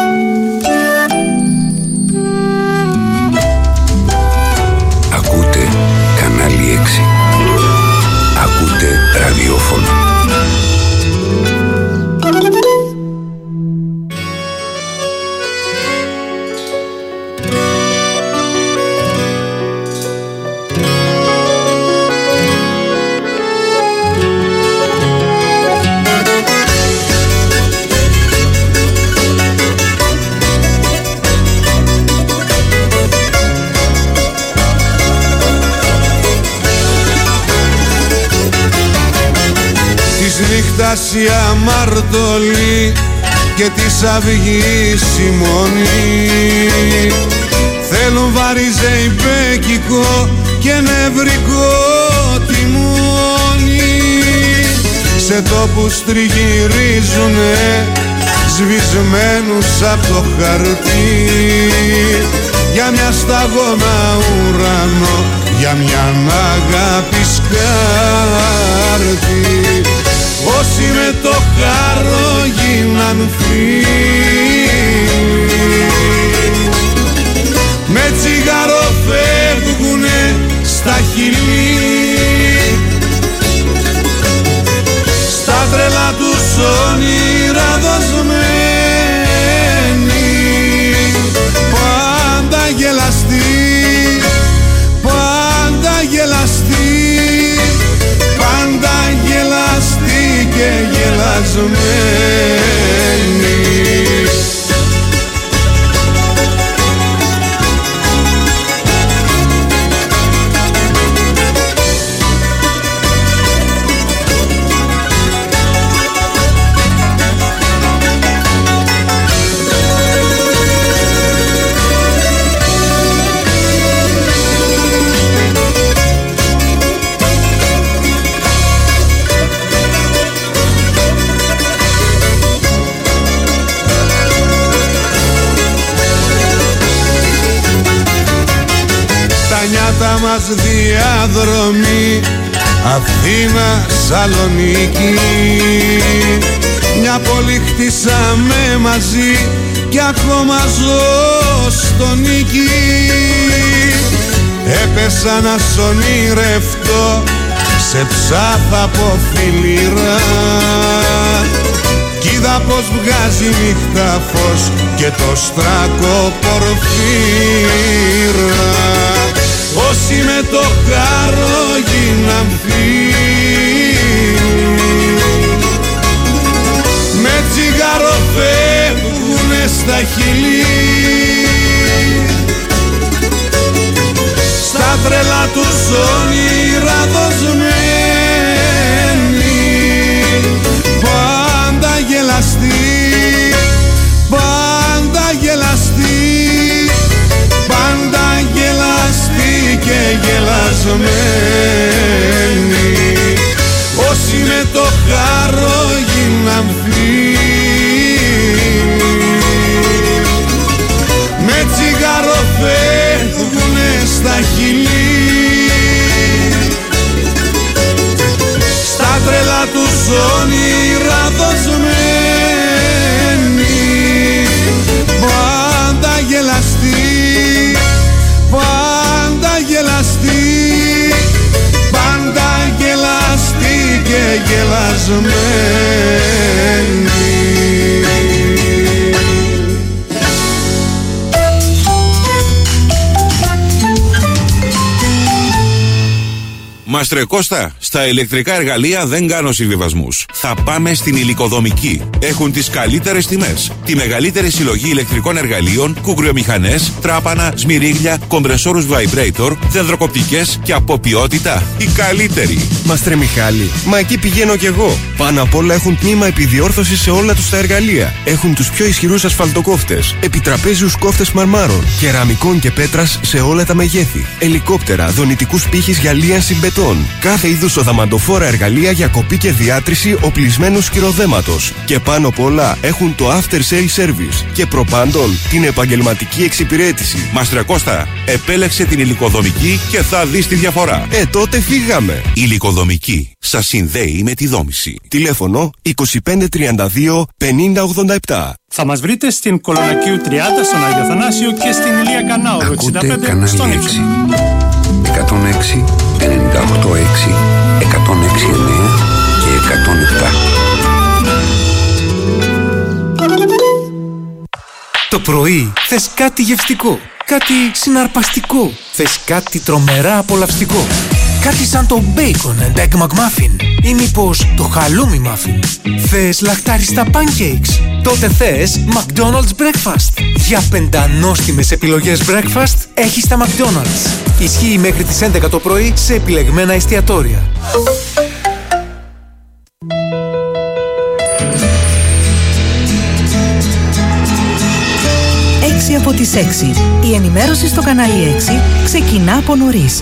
Ακούτε κανάλι έξι. Ακούτε ραδιόφωνο. φτάσει αμαρτωλή και της αυγής η μονή. Θέλουν βαριζεϊμπέκικο και νευρικό τιμόνι. Σε τόπους τριγυρίζουνε σβησμένους απ' το χαρτί, για μια σταγόνα ουρανό, για μια αγάπη σκάρτη. Όσοι με το χαρό γίναν φίλοι, με τσιγάρο φεύγουνε στα χειλή, στα τρελά τους όνειρα δοσμένοι, πάντα γελαστοί, πάντα γελαστοί, πάντα γελαστοί και γελασμένοι. Τα μας διαδρομή Αθήνα, Σαλονίκη, μια πόλη χτίσαμε μαζί κι ακόμα ζω στο νίκη. Έπεσα να σ' ονειρευτώ σε ψάθα από φιλήρα, κι είδα πως βγάζει νύχτα φως και το στράκο πορφύρα. Όσοι με το χαρό γίναν φίλοι, με τσιγάρο φεύγουνε στα χειλή, στα τρελά τους όνειρα δοσμένοι, πάντα γελαστοί, πάντα γελαστοί, πάντα γελαστοί και γελασμένοι. Όσοι με το χαρό γίναν φίλοι, με τσιγάρο φεύγουνε στα χειλή, στα τρελά τους όνειρα δοσμένοι, πάντα γελαστοί, πάντα γελαστοί, πάντα γελαστοί και γελασμένοι. Μαστρε Κώστα, στα ηλεκτρικά εργαλεία δεν κάνω συμβιβασμούς. Θα πάμε στην Υλικοδομική. Έχουν τις καλύτερες τιμές. Τη μεγαλύτερη συλλογή ηλεκτρικών εργαλείων, κουγκριομηχανές, τράπανα, σμυρίγλια, κομπρεσόρους vibrator, δεντροκοπτικές και από ποιότητα η καλύτερη. Μαστρε Μιχάλη, μα εκεί πηγαίνω κι εγώ. Πάνω απ' όλα έχουν τμήμα επιδιόρθωσης σε όλα τους τα εργαλεία. Έχουν τους πιο ισχυρούς ασφαλτοκόφτες, επιτραπέζιους κόφτες μαρμάρων, κεραμικών και πέτρας σε όλα τα μεγέθη, ελικόπτερα, δονητικούς πύχης για λίανση μπετών. Κάθε είδους οδαμαντοφόρα εργαλεία για κοπή και διάτρηση οπλισμένου σκυροδέματος. Και πάνω απ' όλα έχουν το after sale service και προπάντων την επαγγελματική εξυπηρέτηση. Μαστρε Κώστα, επέλεξε την Υλικοδομική και θα δεις τη διαφορά. Ε, τότε φύγαμε. Υλικοδομική σας συνδέει με τη δόμηση. Τηλέφωνο είκοσι πέντε τριάντα δύο πενήντα ογδόντα επτά. Θα μας βρείτε στην Κολονακίου τριάντα στον Άγιο Θανάσιο και στην Ηλία Κανάωρο εξήντα πέντε στον Ύψο. εκατόν έξι, ενενήντα οκτώ έξι, εκατόν έξι εννέα και εκατόν επτά. Το πρωί θες κάτι γευστικό, κάτι συναρπαστικό, θες κάτι τρομερά απολαυστικό. Κάτι σαν το Bacon and Egg McMuffin ή μήπως το χαλούμι muffin. Θες λαχτάριστα pancakes? Τότε θες McDonald's Breakfast. Για πεντανόστιμες επιλογές breakfast έχεις τα McDonald's. Ισχύει μέχρι τις έντεκα το πρωί σε επιλεγμένα εστιατόρια. τις έξι. Η ενημέρωση στο κανάλι έξι ξεκινά από νωρίς.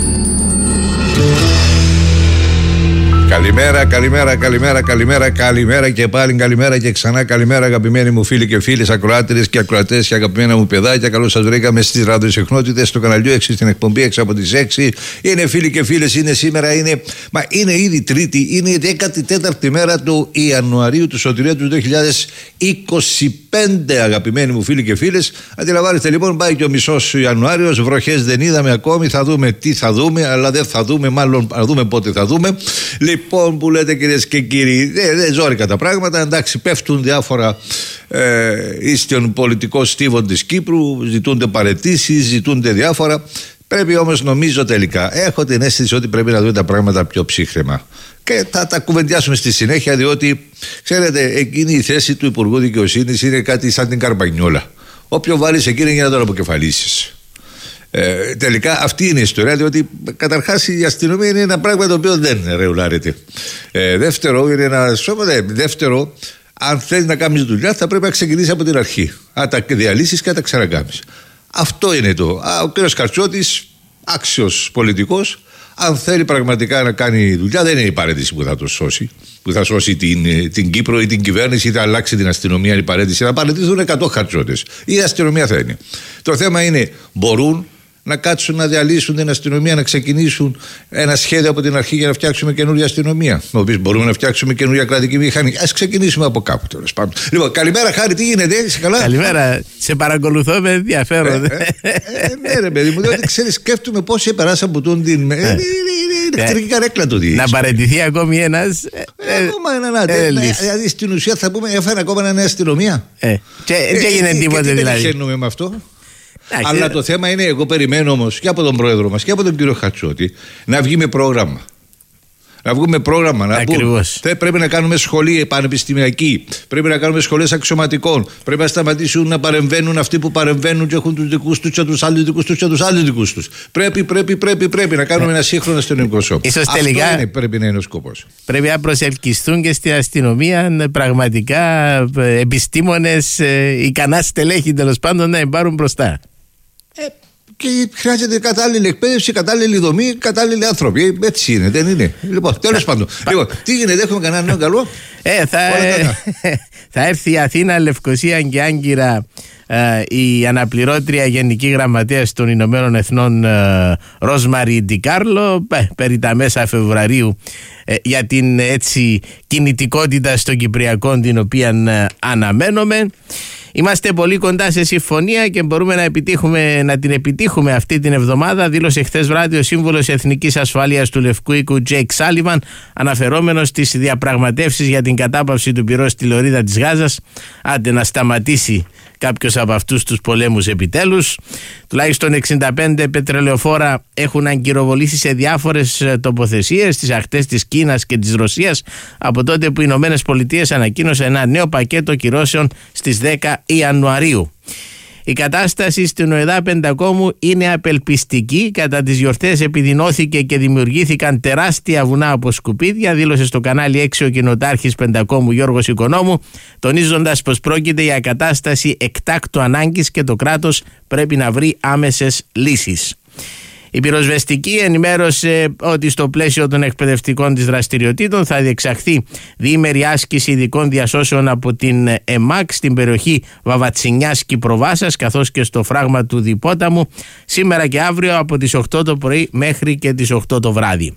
Καλημέρα, καλημέρα, καλημέρα, καλημέρα, καλημέρα και πάλι καλημέρα και ξανά καλημέρα, αγαπημένοι μου φίλοι και φίλες, ακροάτριες και ακροατές και αγαπημένα μου παιδάκια. Καλώς σας βρήκαμε στις ραδιοσυχνότητες στο καναλιού έξι, στην εκπομπή έξι από τις έξι. Είναι φίλοι και φίλες, είναι σήμερα, είναι, μα είναι ήδη Τρίτη, είναι η δέκατη τέταρτη μέρα του Ιανουαρίου του Σωτηρίου του δύο χιλιάδες είκοσι πέντε, αγαπημένοι μου φίλοι και φίλες. Αντιλαμβάνεστε λοιπόν, πάει και ο μισός Ιανουάριος, βροχές δεν είδαμε ακόμη, θα δούμε τι θα δούμε, αλλά δεν θα δούμε, μάλλον θα δούμε πότε θα δούμε. Λοιπόν, που λέτε κυρίες και κύριοι, δεν δε ζόρικα τα πράγματα. Εντάξει, πέφτουν διάφορα ε, ίστιον πολιτικών στίβων της Κύπρου, ζητούνται παραιτήσεις, ζητούνται διάφορα. Πρέπει όμως, νομίζω τελικά, έχω την αίσθηση ότι πρέπει να δούμε τα πράγματα πιο ψύχραιμα. Και θα τα κουβεντιάσουμε στη συνέχεια, διότι ξέρετε, εκείνη η θέση του Υπουργού Δικαιοσύνης είναι κάτι σαν την καρπαγνιόλα. Όποιο βάλεις εκείνη για να τον αποκεφαλίσεις. Ε, τελικά αυτή είναι η ιστορία, διότι καταρχάς η αστυνομία είναι ένα πράγμα το οποίο δεν ρεουλάρεται. Ε, δεύτερο, είναι ένα, δεύτερο, αν θέλει να κάνεις δουλειά, θα πρέπει να ξεκινήσει από την αρχή. Να τα διαλύσεις και να τα ξανακάνεις. Αυτό είναι το. Α, ο κ. Καρτσότης, άξιος πολιτικός, αν θέλει πραγματικά να κάνει δουλειά, δεν είναι η παρέτηση που θα το σώσει, που θα σώσει την, την Κύπρο ή την κυβέρνηση ή θα αλλάξει την αστυνομία. Η παρέτηση θα παρετηθούν εκατό Καρτσότες. Η αστυνομία θα είναι. Το θέμα είναι, μπορούν να κάτσουν να διαλύσουν την αστυνομία, να ξεκινήσουν ένα σχέδιο από την αρχή για να φτιάξουμε καινούργια αστυνομία. Οποίες μπορούμε να φτιάξουμε καινούργια κρατική μηχανή. Ας ξεκινήσουμε από κάπου, τέλος πάντων. Λοιπόν, καλημέρα, Χάρη, τι γίνεται, είσαι καλά? Καλημέρα, σε παρακολουθώ με ενδιαφέρον. Ε, ε, ε, ναι, ρε παιδί μου, διότι ξέρεις, σκέφτομαι πώς επεράσει από τον την. Είναι ηλεκτρική καρέκλα το τι. Να παραιτηθεί ακόμη ένας. Ακόμα ένα. Δηλαδή στην ουσία θα πούμε, έφερε ακόμα ένα νέα αστυνομία. Και δεν γίνεται τίποτε δηλαδή. Τι χαίρουμε με αυτό. Αλλά το θέμα είναι, εγώ περιμένω όμως και από τον πρόεδρο μας και από τον κύριο Χατσότη να βγει με πρόγραμμα. Να βγούμε πρόγραμμα. Να πούμε, πρέπει να κάνουμε σχολή πανεπιστημιακή. Πρέπει να κάνουμε σχολές αξιωματικών. Πρέπει να σταματήσουν να παρεμβαίνουν αυτοί που παρεμβαίνουν και έχουν τους δικούς τους και τους άλλους δικούς τους και τους άλλους δικούς τους. Πρέπει, πρέπει, πρέπει, πρέπει να κάνουμε ένα σύγχρονο αστυνομικό σώμα. Ίσως αυτό τελικά είναι, πρέπει να είναι ο σκοπός. Πρέπει να προσελκυστούν και στην αστυνομία πραγματικά επιστήμονες, ικανά στελέχη τέλος πάντων να πάρουν μπροστά. Ε, και χρειάζεται κατάλληλη εκπαίδευση, κατάλληλη δομή, κατάλληλοι άνθρωποι. Έτσι είναι, δεν είναι? Λοιπόν, τέλος πάντων. Λοιπόν, τι γίνεται, έχουμε κανένα νέο καλό? Ε, θα, θα έρθει η Αθήνα, Λευκοσία και Άγκυρα ε, η αναπληρώτρια Γενική Γραμματέας των Ηνωμένων Εθνών ε, Ρόσμαρι Ντικάρλο ε, περί τα μέσα Φεβρουαρίου ε, για την έτσι κινητικότητα στο Κυπριακό, την οποία ε, αναμένουμε. Είμαστε πολύ κοντά σε συμφωνία και μπορούμε να, επιτύχουμε, να την επιτύχουμε αυτή την εβδομάδα, δήλωσε χθες βράδυ ο σύμβουλος Εθνικής Ασφαλείας του Λευκού Οίκου Τζέικ Σάλιβαν, αναφερόμενος στις διαπραγματεύσεις για την κατάπαυση του πυρός στη Λωρίδα της Γάζας. Άντε να σταματήσει κάποιος από αυτούς τους πολέμους επιτέλους. Τουλάχιστον εξήντα πέντε πετρελαιοφόρα έχουν αγκυροβολήσει σε διάφορες τοποθεσίες στις ακτές της Κίνας και της Ρωσίας από τότε που οι Ηνωμένες Πολιτείες ανακοίνωσαν ένα νέο πακέτο κυρώσεων στις δέκα Ιανουαρίου. Η κατάσταση στην ΟΕΔΑ Πεντακόμου είναι απελπιστική. Κατά τις γιορτές επιδεινώθηκε και δημιουργήθηκαν τεράστια βουνά από σκουπίδια, δήλωσε στο κανάλι έξι ο κοινοτάρχης Πεντακόμου Γιώργος Οικονόμου, τονίζοντας πως πρόκειται για κατάσταση εκτάκτου ανάγκης και το κράτος πρέπει να βρει άμεσες λύσεις. Η πυροσβεστική ενημέρωσε ότι στο πλαίσιο των εκπαιδευτικών της δραστηριοτήτων θα διεξαχθεί διήμερη άσκηση ειδικών διασώσεων από την ΕΜΑΚ στην περιοχή Βαβατσινιάς Κυπροβάσας καθώς και στο φράγμα του Διπόταμου σήμερα και αύριο από τις οκτώ το πρωί μέχρι και τις οκτώ το βράδυ.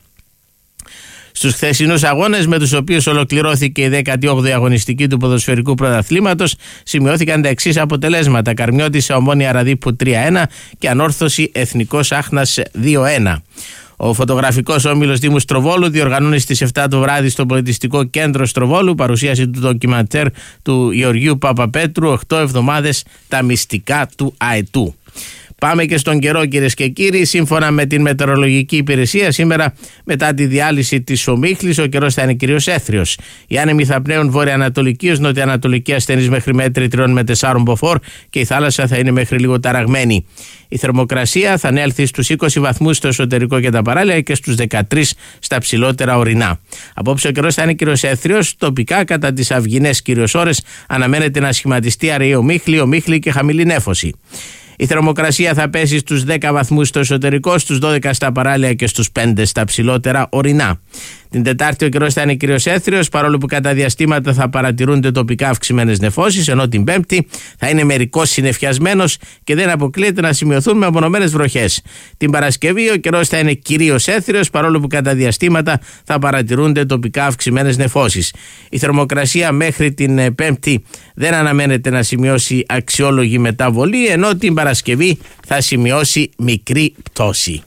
Στους χθεσινούς αγώνες με τους οποίους ολοκληρώθηκε η δέκατη όγδοη αγωνιστική του ποδοσφαιρικού πρωταθλήματος σημειώθηκαν τα εξής αποτελέσματα: Καρμιώτης Ομόνια Ραδίππου τρία ένα και Ανόρθωση Εθνικός Άχνας δύο ένα. Ο φωτογραφικός όμιλος Δήμου Στροβόλου διοργανώνει στις επτά το βράδυ στο Πολιτιστικό Κέντρο Στροβόλου παρουσίαση του ντοκιμαντέρ του Γεωργίου Παπαπέτρου οκτώ εβδομάδες τα μυστικά του Αετού. Πάμε και στον καιρό, κυρίες και κύριοι. Σύμφωνα με την Μετεωρολογική Υπηρεσία, σήμερα μετά τη διάλυση της ομίχλης, ο καιρός θα είναι κυρίως έθριος. Οι άνεμοι θα πνέουν βορειοανατολική ως νοτιοανατολική ασθενής μέχρι μέτρη τριών με τεσσάρων μποφόρ και η θάλασσα θα είναι μέχρι λίγο ταραγμένη. Η θερμοκρασία θα ανέλθει στους είκοσι βαθμούς στο εσωτερικό και τα παράλια και στους δεκατρείς στα ψηλότερα ορεινά. Απόψε ο καιρός θα είναι κυρίως έθριος. Τοπικά κατά τις αυγινές κυρίως ώρες αναμένεται να σχηματιστεί αραιή ομίχλη, ομίχλη και χαμηλή νέφωση. Η θερμοκρασία θα πέσει στους δέκα βαθμούς στο εσωτερικό, στους δώδεκα στα παράλια και στους πέντε στα ψηλότερα ορεινά. Την Τετάρτη ο καιρός θα είναι κυρίως έθριος, παρόλο που κατά διαστήματα θα παρατηρούνται τοπικά αυξημένες νεφώσεις, ενώ την Πέμπτη θα είναι μερικώς συννεφιασμένος και δεν αποκλείεται να σημειωθούν μεμονωμένες βροχές. Την Παρασκευή ο καιρός θα είναι κυρίως έθριος, παρόλο που κατά διαστήματα θα παρατηρούνται τοπικά αυξημένες νεφώσεις. Η θερμοκρασία μέχρι την Πέμπτη δεν αναμένεται να σημειώσει αξιόλογη μεταβολή, ενώ την Παρασκευή θα σημειώσει μικρή πτώση.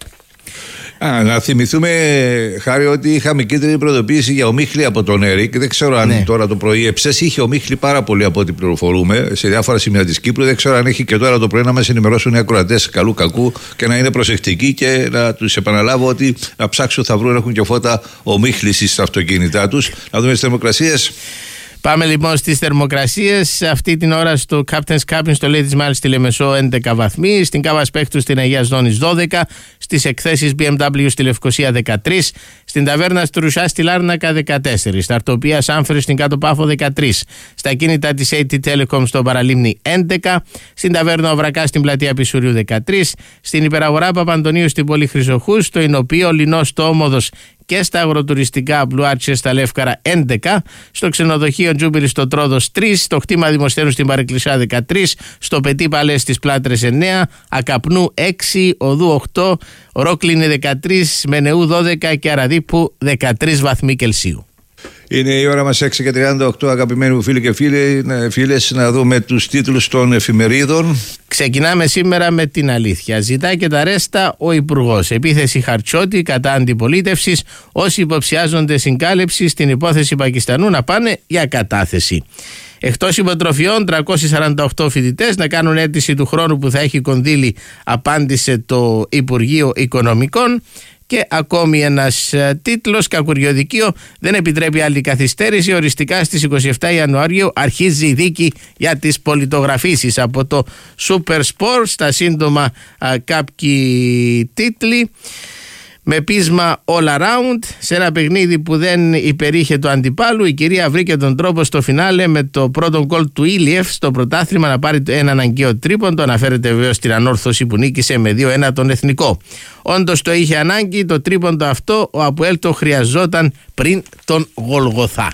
Α, να θυμηθούμε, Χάρη, ότι είχαμε κίτρινη προειδοποίηση για ομίχλη από τον ΕΡΙΚ. Δεν ξέρω αν ναι. τώρα το πρωί εψές είχε ομίχλη πάρα πολύ από ό,τι πληροφορούμε σε διάφορα σημεία της Κύπρου. Δεν ξέρω αν έχει και τώρα το πρωί να μας ενημερώσουν οι ακροατές καλού κακού και να είναι προσεκτικοί και να τους επαναλάβω ότι να ψάξουν θα βρουν, έχουν και φώτα ομίχλησης στα αυτοκίνητά τους. Να δούμε τις θερμοκρασίες. Πάμε λοιπόν στις θερμοκρασίες. Αυτή την ώρα στο Captain's Cabin στο Ladies Mile στη Λεμεσό έντεκα βαθμοί, στην Κάβα Σπέκτου στην Αγίας Ζώνης δώδεκα, στις εκθέσεις μπι εμ ντάμπλιου στη Λευκοσία δεκατρείς, στην Ταβέρνα Στρουσιά στη Λάρνακα δεκατέσσερα, στα Αρτοπία Σάμφρη στην Κάτω Πάφο δεκατρία, στα κίνητα της έι τι Telecom στο Παραλίμνη έντεκα, στην Ταβέρνα Οβρακά στην Πλατεία Πισουριού δεκατρία, στην Υπεραγορά Παπαντονίου στην Πόλη Χρυσοχού, στο Ηνοπείο Λινό στο Όμοδος και στα αγροτουριστικά Μπλουάτσια στα Λεύκαρα έντεκα, στο ξενοδοχείο Τζούμπιλι στο Τρόδος τρία, στο χτήμα Δημοσθένου στην Παρεκκλησιά δεκατρία, στο Πετί Παλέ στις Πλάτρες εννέα, Ακαπνού έξι, Οδού οκτώ, Ρόκλινη δεκατρία, Μενεού δώδεκα και Αραδίπου δεκατρείς βαθμοί Κελσίου. Είναι η ώρα μας έξι και τριάντα οκτώ, αγαπημένοι μου φίλοι και φίλοι, φίλες, να δούμε τους τίτλους των εφημερίδων. Ξεκινάμε σήμερα με την αλήθεια. Ζητά και τα ρέστα ο Υπουργός. Επίθεση Χαρτσότη κατά αντιπολίτευσης. Όσοι υποψιάζονται συγκάλυψη στην υπόθεση Πακιστανού να πάνε για κατάθεση. Εκτός υποτροφιών, τριακόσιοι σαράντα οκτώ φοιτητές να κάνουν αίτηση του χρόνου που θα έχει κονδύλι, απάντησε το Υπουργείο Οικονομικών. Και ακόμη ένας ε, τίτλος, κακουριοδικείο δεν επιτρέπει άλλη καθυστέρηση, οριστικά στις είκοσι επτά Ιανουαρίου αρχίζει η δίκη για τις πολιτογραφήσεις. Από το Super Sport στα σύντομα ε, κάποιοι τίτλοι. Με πείσμα all around, σε ένα παιχνίδι που δεν υπερήχε το αντιπάλου, η κυρία βρήκε τον τρόπο στο φινάλε με το πρώτο γκολ του Ήλιεφ στο πρωτάθλημα να πάρει ένα αναγκαίο τρίποντο. Αναφέρεται βεβαίως στην ανόρθωση που νίκησε με δύο ένα τον Εθνικό. Όντως το είχε ανάγκη το τρίποντο αυτό, ο Αποέλ το χρειαζόταν πριν τον Γολγοθά.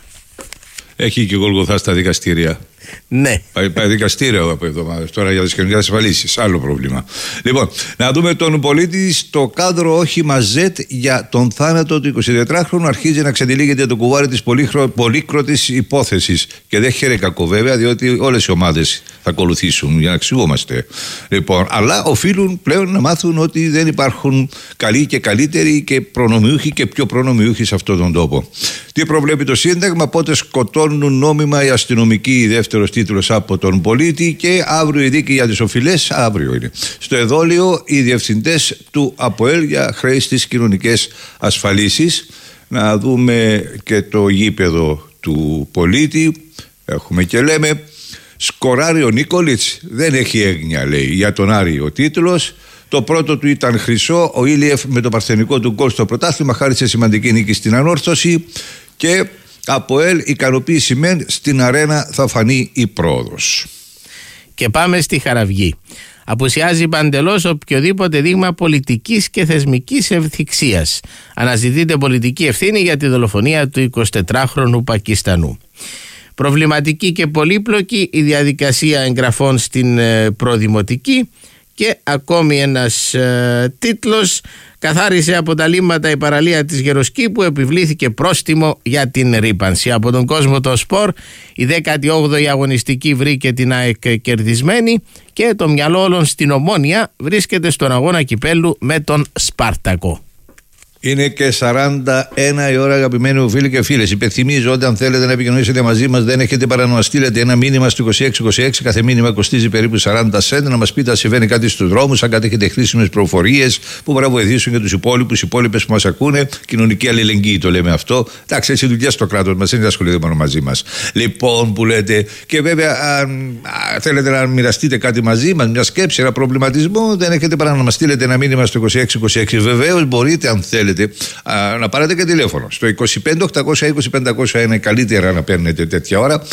Έχει και Γολγοθά στα δικαστήρια. Ναι. Πάει, πάει δικαστήριο από εβδομάδε τώρα για τις κοινωνικές ασφαλίσεις. Άλλο πρόβλημα. Λοιπόν, να δούμε τον πολίτη στο κάδρο όχημα ζετ για τον θάνατο του εικοσιτετράχρονου. Αρχίζει να ξετυλίγεται το κουβάρι της πολύκροτης υπόθεσης. Και δεν χαίρε κακό βέβαια, διότι όλες οι ομάδες θα ακολουθήσουν για να εξηγούμαστε. Λοιπόν, αλλά οφείλουν πλέον να μάθουν ότι δεν υπάρχουν καλοί και καλύτεροι και προνομιούχοι και πιο προνομιούχοι σε αυτόν τον τόπο. Τι προβλέπει το Σύνταγμα, πότε σκοτώνουν νόμιμα οι αστυνομικοί, δεύτερος τίτλος από τον πολίτη, και αύριο η δίκη για τις οφειλές, αύριο είναι. Στο εδόλιο οι διευθυντές του ΑΠΟΕΛ για χρέη στις κοινωνικές ασφαλίσεις. Να δούμε και το γήπεδο του πολίτη. Έχουμε και λέμε, σκοράρει ο Νίκολιτς, δεν έχει έγνοια λέει για τον Άρη ο τίτλος. Το πρώτο του ήταν χρυσό, ο Ήλιεφ με το παρθενικό του γκολ στο πρωτάθλημα χάρισε σημαντική νίκη στην ανόρθωση. Και ΑΠΟΕΛ ικανοποίηση μεν, στην αρένα θα φανεί η πρόοδος. Και πάμε στη Χαραυγή. Απουσιάζει παντελώς οποιοδήποτε δείγμα πολιτικής και θεσμικής ευθυξίας. Αναζητείται πολιτική ευθύνη για τη δολοφονία του εικοσιτετράχρονου Πακιστανού. Προβληματική και πολύπλοκη η διαδικασία εγγραφών στην ε, προδημοτική. Και ακόμη ένας ε, τίτλος, καθάρισε από τα λίμματα η παραλία της Γεροσκήπου, επιβλήθηκε πρόστιμο για την ρύπανση. Από τον κόσμο το σπορ, η δέκατη όγδοη αγωνιστική βρήκε την ΑΕΚ κερδισμένη και το μυαλό όλων στην Ομόνια βρίσκεται στον αγώνα κυπέλου με τον Σπάρτακο. Είναι και σαράντα ένα η ώρα, αγαπημένοι μου φίλοι και φίλες. Υπενθυμίζω ότι αν θέλετε να επικοινωνήσετε μαζί μας, δεν έχετε παρά να μας στείλετε ένα μήνυμα στο είκοσι έξι είκοσι έξι. Κάθε μήνυμα κοστίζει περίπου σαράντα σέντ. Να μας πείτε αν συμβαίνει κάτι στους δρόμους, αν κάτι έχετε χρήσιμες πληροφορίες που μπορεί να βοηθήσουν και τους υπόλοιπους, οι υπόλοιπες που μας ακούνε. Κοινωνική αλληλεγγύη το λέμε αυτό. Εντάξει, έτσι δουλειά στο κράτος μας, δεν ασχολείται μόνο μαζί μας. Λοιπόν, που λέτε, και βέβαια, αν θέλετε να μοιραστείτε κάτι μαζί μας, μια σκέψη, ένα προβληματισμό, δεν έχετε παρά να μας στείλετε ένα μήνυμα στο είκοσι έξι είκοσι έξι. Βεβαίως μπορείτε, αν θέλετε. Α, να πάρετε και τηλέφωνο. Στο είκοσι πέντε οκτακόσια είκοσι πεντακόσια είναι καλύτερα να παίρνετε τέτοια ώρα.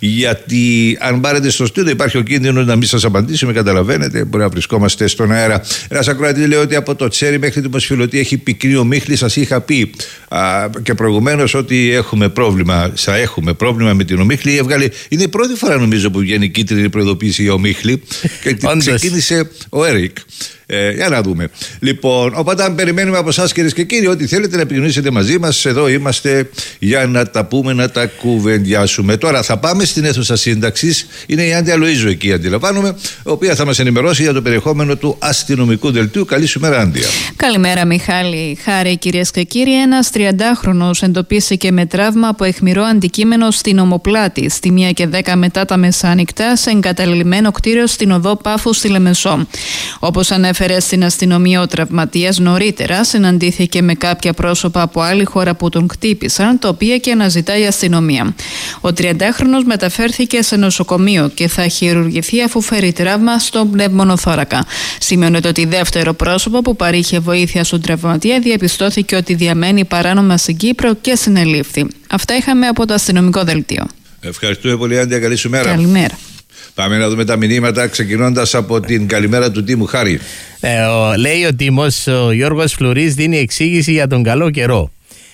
Γιατί αν πάρετε στο στούντιο υπάρχει ο κίνδυνος να μην σας απαντήσουμε. Καταλαβαίνετε, μπορεί να βρισκόμαστε στον αέρα. Ένας ακροατής λέει ότι από το Τσέρι μέχρι την Ποσφυλωτή έχει πυκνή ομίχλη. Σας είχα πει α, και προηγουμένως ότι έχουμε πρόβλημα. Θα έχουμε πρόβλημα με την ομίχλη. Έβγαλε, είναι η πρώτη φορά νομίζω που βγαίνει κίτρινη προειδοποίηση για ομίχλη. Και ξεκίνησε ο Έρικ. Ε, για να δούμε. Λοιπόν, οπότε αν περιμένουμε από εσάς, κυρίες και κύριοι, ότι θέλετε να επικοινωνήσετε μαζί μας, εδώ είμαστε για να τα πούμε, να τα κουβεντιάσουμε. Τώρα θα πάμε στην αίθουσα σύνταξης. Είναι η Άντια Λοΐζου εκεί, αντιλαμβάνομαι, η οποία θα μας ενημερώσει για το περιεχόμενο του αστυνομικού δελτίου. Καλή σου μέρα, Άντια. Καλημέρα, Μιχάλη. Χάρη, κυρίες και κύριοι. Ένας τριαντάχρονος εντοπίστηκε με τραύμα από αιχμηρό αντικείμενο στην ομοπλάτη, στη μία και δέκα μετά τα μεσάνυχτα, σε εγκαταλειμμένο κτίριο στην οδό Πάφου στη Λεμεσό. Όπως ανέφερε στην αστυνομία ο τραυματίας, νωρίτερα συναντήθηκε με κάποια πρόσωπα από άλλη χώρα που τον χτύπησαν, το οποίο και αναζητάει η αστυνομία. Ο τριαντάχρονος μεταφέρθηκε σε νοσοκομείο και θα χειρουργηθεί αφού φέρει τραύμα στον πνευμονοθώρακα. Σημειώνεται ότι δεύτερο πρόσωπο που παρήχε βοήθεια στον τραυματία διαπιστώθηκε ότι διαμένει παράνομα στην Κύπρο και συνελήφθη. Αυτά είχαμε από το αστυνομικό δελτίο. Ευχαριστούμε πολύ, Άντια. Καλή σου μέρα. Καλημέρα. Πάμε να δούμε τα μηνύματα, ξεκινώντας από την καλημέρα του Τίμου. Χάρη. Ε, ο, λέει ο Τίμος, ο Γιώργος Φλουρής δίνει εξήγηση για τον καλό καιρό.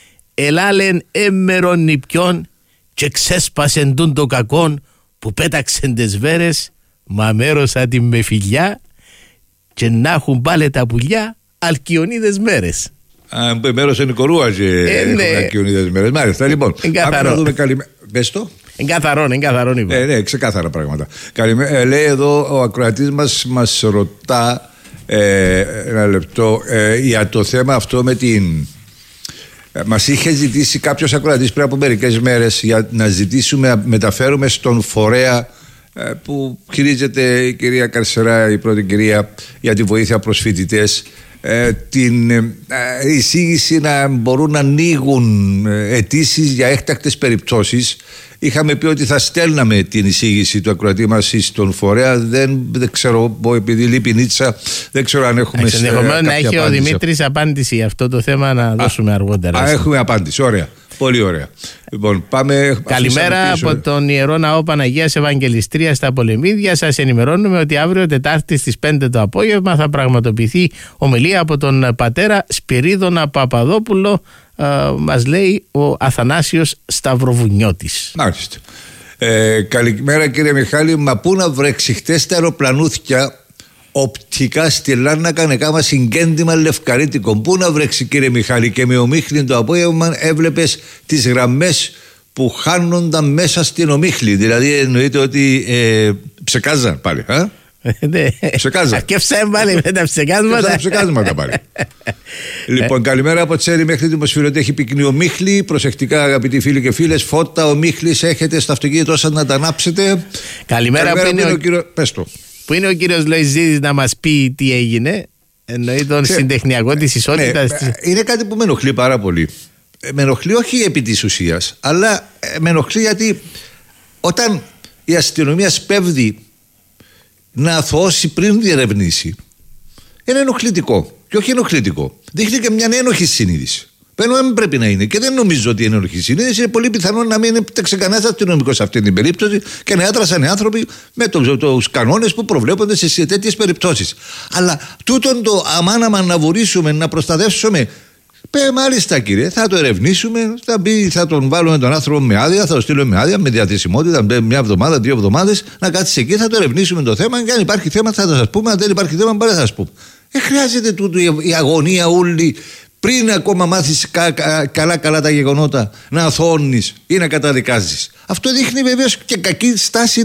Ελάλεν έμερον νηπιόν και ξέσπασεν τούν το κακόν που πέταξεν τες βέρες, μα μέρωσα την με φιλιά και να έχουν πάλι τα πουλιά αλκιονίδες μέρες. Αν μέρωσαν η κορούα και ε, έχουν ναι. αλκιονίδες μέρες. Μάλιστα, λοιπόν. Πάμε να δούμε καλημέρα. Πες το. Εγκαθαρόν, εγκαθαρόν είπα. Ε, ναι, ξεκάθαρα πράγματα. Καλημέρα. Ε, λέει εδώ ο ακροατής μας, μας ρωτά ε, ένα λεπτό ε, για το θέμα αυτό με την... Ε, μας είχε ζητήσει κάποιος ακροατής πριν από μερικές μέρες για να ζητήσουμε να μεταφέρουμε στον φορέα ε, που χειρίζεται η κυρία Καρσερά, η πρώτη κυρία, για τη βοήθεια προς φοιτητές, ε, την ε, εισήγηση να μπορούν να ανοίγουν ε, αιτήσεις για έκτακτες περιπτώσεις. Είχαμε πει ότι θα στέλναμε την εισήγηση του ακροατή μας στον φορέα. Δεν, δεν ξέρω, επειδή λείπει η Νίτσα, δεν ξέρω αν έχουμε. Ενδεχομένως να έχει απάντηση. Ο Δημήτρης απάντηση για αυτό το θέμα να δώσουμε α, αργότερα. Α, έχουμε απάντηση. Ωραία. Πολύ ωραία. Λοιπόν, πάμε. Καλημέρα από τον Ιερό Ναό Παναγίας Ευαγγελιστρίας στα Πολεμίδια. Σας ενημερώνουμε ότι αύριο Τετάρτη στις πέντε το απόγευμα θα πραγματοποιηθεί ομιλία από τον πατέρα Σπυρίδωνα Παπαδόπουλο. Uh, μας λέει ο Αθανάσιος Σταυροβουνιώτης. Μάλιστα. Ε, καλημέρα κύριε Μιχάλη. Μα πού να βρέξει χτες τα αεροπλανούθια οπτικά στη Λάρνακα να κάμα συγκέντημα λευκαρίτικο. Πού να βρέξει κύριε Μιχάλη, και με ομίχλη το απόγευμα έβλεπες τις γραμμές που χάνονταν μέσα στην ομίχλη. Δηλαδή εννοείται ότι ε, ψεκάζαν πάλι. Α? Ναι. Ψεκάζαν. Και πάλι με τα ψεκάσματα. Ψεκάσματα πάλι. Λοιπόν, καλημέρα από Τσέρι μέχρι την Ποσφυλωτή. Έχει πυκνή ομίχλη. Προσεκτικά, αγαπητοί φίλοι και φίλες. Φώτα ομίχλης έχετε στο αυτοκίνητο σας να τα ανάψετε. Καλημέρα, καλημέρα που, είναι που, ο... είναι ο κύριο... Πες το. που είναι ο κύριος Λοϊζίδης να μας πει τι έγινε. Εννοεί τον Ξέ... συντεχνιακό της ισότητας. Ναι, είναι κάτι που με ενοχλεί πάρα πολύ. Με ενοχλεί όχι επί της ουσίας, αλλά με ενοχλεί γιατί όταν η αστυνομία σπέβδει να αθωώσει πριν διερευνήσει, είναι ενοχλητικό. Και όχι ενοχλητικό. Δείχνει και μια ένοχη συνείδηση. Παίρνω δεν πρέπει να είναι. Και δεν νομίζω ότι είναι ενοχή συνείδηση. Είναι πολύ πιθανό να μην έπτυξε κανένα αστυνομικό σε αυτή την περίπτωση και να έτρασαν οι άνθρωποι με το, τους κανόνες που προβλέπονται σε τέτοιες περιπτώσεις. Αλλά τούτον το αμάν αμάν να βουρήσουμε, να προστατεύσουμε. Πε, μάλιστα κύριε, θα το ερευνήσουμε, θα, μπει, θα τον βάλουμε τον άνθρωπο με άδεια, θα το στείλουμε με άδεια, με διαθεσιμότητα, μια εβδομάδα, δύο εβδομάδες, να κάτσει εκεί, θα το ερευνήσουμε το θέμα. Και αν υπάρχει θέμα θα σας πούμε, αν δεν υπάρχει θέμα, μπορεί να σας πούμε. Δεν χρειάζεται τούτο η αγωνία όλη. Πριν ακόμα μάθεις κα, κα, καλά καλά τα γεγονότα, να αθώνεις ή να καταδικάζεις. Αυτό δείχνει βεβαίως και κακή στάση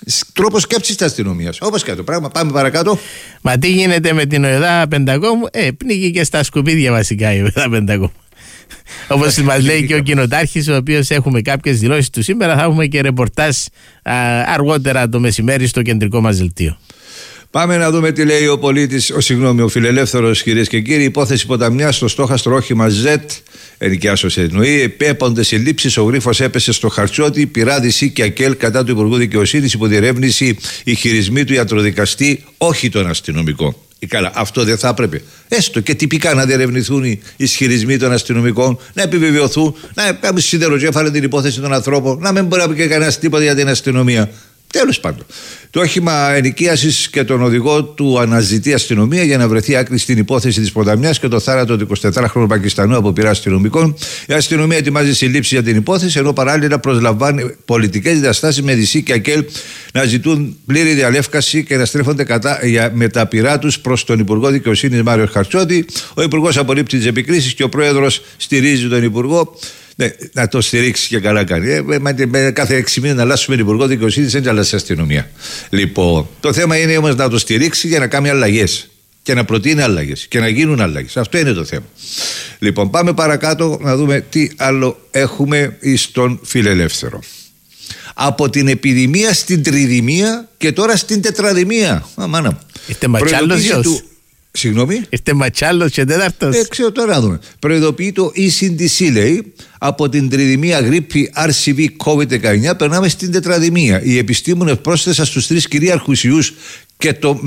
Τρόπο σκέψη τη αστυνομία. Όπως και το πράγμα. Πάμε παρακάτω. Μα τι γίνεται με την ΟΕΔΑ Πεντακόμου? Ε, πνίγει και στα σκουπίδια βασικά η ΟΕΔΑ Πεντακόμου. Όπως μας λέει και ο κοινοτάρχης, ο οποίος έχουμε κάποιες δηλώσεις του σήμερα, θα έχουμε και ρεπορτάζ α, αργότερα το μεσημέρι στο κεντρικό μας δελτίο. Πάμε να δούμε τι λέει ο πολίτης, ο συγγνώμη, ο φιλελεύθερος, κυρίες και κύριοι. Υπόθεση ποταμιάς στο στόχαστρο όχημα Z, ενοικιάσεως εννοεί, επέπονται συλλήψεις. Ο γρίφος έπεσε στο Χαρτσότη, πειράδηση και ακέλ κατά του Υπουργού Δικαιοσύνης, υποδιερεύνηση οι χειρισμοί του ιατροδικαστή, όχι τον αστυνομικό. Καλά, αυτό δεν θα έπρεπε έστω και τυπικά να διερευνηθούν οι ισχυρισμοί των αστυνομικών, να επιβεβαιωθούν, να κάνουν σιδεροκέφαλα την υπόθεση των ανθρώπων, να μην μπορεί να πει και κανένα τίποτα για την αστυνομία. Τέλος πάντων, το όχημα ενοικίασης και τον οδηγό του αναζητεί αστυνομία για να βρεθεί άκρη στην υπόθεση της ποταμιάς και το θάνατο του εικοσιτετράχρονου Πακιστανού από πειρά αστυνομικών. Η αστυνομία ετοιμάζει συλλήψεις για την υπόθεση, ενώ παράλληλα προσλαμβάνει πολιτικές διαστάσεις με Δυσί και ΑΚΕΛ να ζητούν πλήρη διαλεύκαση και να στρέφονται κατά, για, με τα πειρά τους προς τον Υπουργό Δικαιοσύνης Μάριο Χαρτσότη. Ο Υπουργός απορρίπτει τις επικρίσεις και ο Πρόεδρος στηρίζει τον Υπουργό. Ναι, να το στηρίξει και καλά κάνει. Ε, με, με κάθε έξι μήνες να αλλάσουμε την Υπουργό Δικαιοσύνης, δεν αλλάζει η αστυνομία. Λοιπόν, το θέμα είναι όμως να το στηρίξει για να κάνει αλλαγές και να προτείνει αλλαγές και να γίνουν αλλαγές. Αυτό είναι το θέμα. Λοιπόν, πάμε παρακάτω να δούμε τι άλλο έχουμε στον φιλελεύθερο. Από την επιδημία στην τριδημία και τώρα στην τετραδημία. Α, μάνα. Είστε ματσάλος του... Συγγνώμη. Είστε ματσάλος και τέταρτος. Ε, ξέρω τώρα να δούμε. Προειδοποιεί το ι σι ντι σι, λέει, από την τριδημία γρίπη αρ σι βι κόβιντ δεκαεννιά περνάμε στην τετραδημία. Οι επιστήμονες πρόσθεσαν στους τρεις κυρίαρχους ιούς και το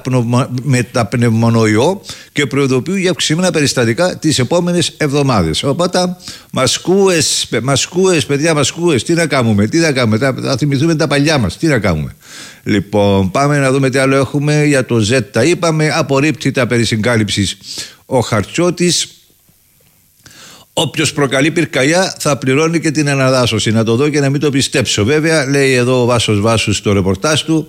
μεταπνευμονοϊό και προειδοποιούν για αυξημένα περιστατικά τις επόμενες εβδομάδες. Οπότε, μασκούες, μασκούες, παιδιά, μασκούες, τι να κάνουμε, τι να κάνουμε, θα, θα θυμηθούμε τα παλιά μας, τι να κάνουμε. Λοιπόν, πάμε να δούμε τι άλλο έχουμε. Για το Z τα είπαμε. Απορρίπτει τα περί συγκάλυψης ο Χαρτσότης. Όποιος προκαλεί πυρκαγιά θα πληρώνει και την αναδάσωση. Να το δω και να μην το πιστέψω. Βέβαια, λέει εδώ ο Βάσος Βάσους στο ρεπορτάζ του,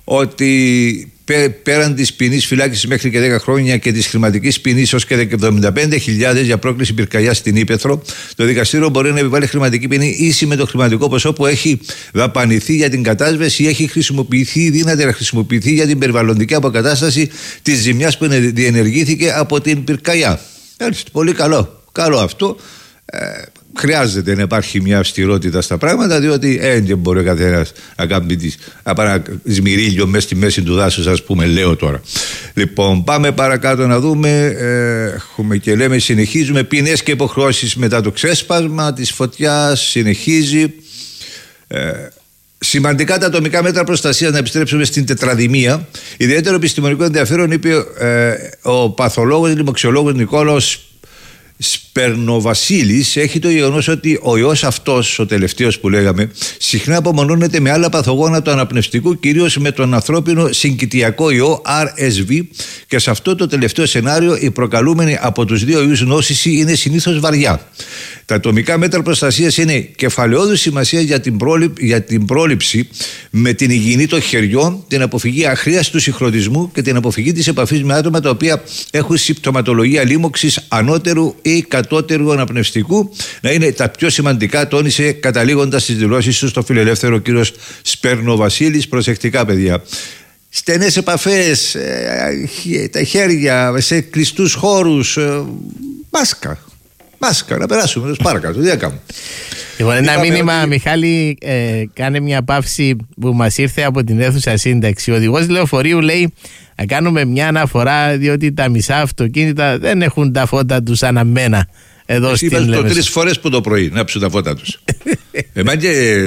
ότι πέραν της ποινής φυλάκισης μέχρι και δέκα χρόνια και της χρηματικής ποινής ως και εβδομήντα πέντε χιλιάδες για πρόκληση πυρκαγιάς στην Ύπαιθρο, το δικαστήριο μπορεί να επιβάλλει χρηματική ποινή ίση με το χρηματικό ποσό που έχει δαπανηθεί για την κατάσβεση ή έχει χρησιμοποιηθεί ή δύναται να χρησιμοποιηθεί για την περιβαλλοντική αποκατάσταση της ζημιάς που διενεργήθηκε από την πυρκαγιά. Πολύ καλό. Καλό αυτό. Ε, χρειάζεται να υπάρχει μια αυστηρότητα στα πράγματα, διότι ε, δεν μπορεί ο καθένας να κάνει τις, ένα σμυρίλιο μέσα στη μέση του δάσους, ας πούμε, λέω τώρα. Λοιπόν, πάμε παρακάτω να δούμε. Ε, έχουμε και λέμε, συνεχίζουμε ποινές και υποχρεώσεις μετά το ξέσπασμα της φωτιάς. Συνεχίζει. Ε, Σημαντικά τα ατομικά μέτρα προστασίας, να επιστρέψουμε στην τετραδημία. Ιδιαίτερο επιστημονικό ενδιαφέρον, είπε ε, ο παθολόγος λοιμοξιολόγος Νικόλαος Σπερνοβασίλης, έχει το γεγονός ότι ο ιός αυτός, ο τελευταίος που λέγαμε, συχνά απομονώνεται με άλλα παθογόνα του αναπνευστικού, κυρίως με τον ανθρώπινο συγκητιακό ιό αρ ες βι, και σε αυτό το τελευταίο σενάριο η προκαλούμενη από τους δύο ιούς νόσηση είναι συνήθως βαριά. Τα ατομικά μέτρα προστασίας είναι κεφαλαιόδους σημασία για την, πρόληψη, για την πρόληψη με την υγιεινή των χεριών, την αποφυγή αχρίαστου συγχρονισμού και την αποφυγή της επαφής με άτομα τα οποία έχουν συμπτωματολογία λίμωξης ανώτερου ή κατώτερου αναπνευστικού, να είναι τα πιο σημαντικά, τόνισε καταλήγοντας τις δηλώσεις του στο φιλελεύθερο κύριος Σπερνοβασίλης. Προσεκτικά, παιδιά. Στενές επαφές, ε, τα χέρια σε κλειστούς χώρους, ε, μάσκα. Μάσκα, να περάσουμε, τους παρακάτω, τι θα κάνουμε. Λοιπόν, ένα μήνυμα, ότι... Μιχάλη, ε, κάνε μια παύση που μας ήρθε από την αίθουσα σύνταξη. Ο οδηγός λεωφορείου λέει να κάνουμε μια αναφορά, διότι τα μισά αυτοκίνητα δεν έχουν τα φώτα τους αναμμένα. Εδώ στην Λεμεσό. Είπα το τρεις φορές που το πρωί να ψουν τα φώτα τους. Εμάς και...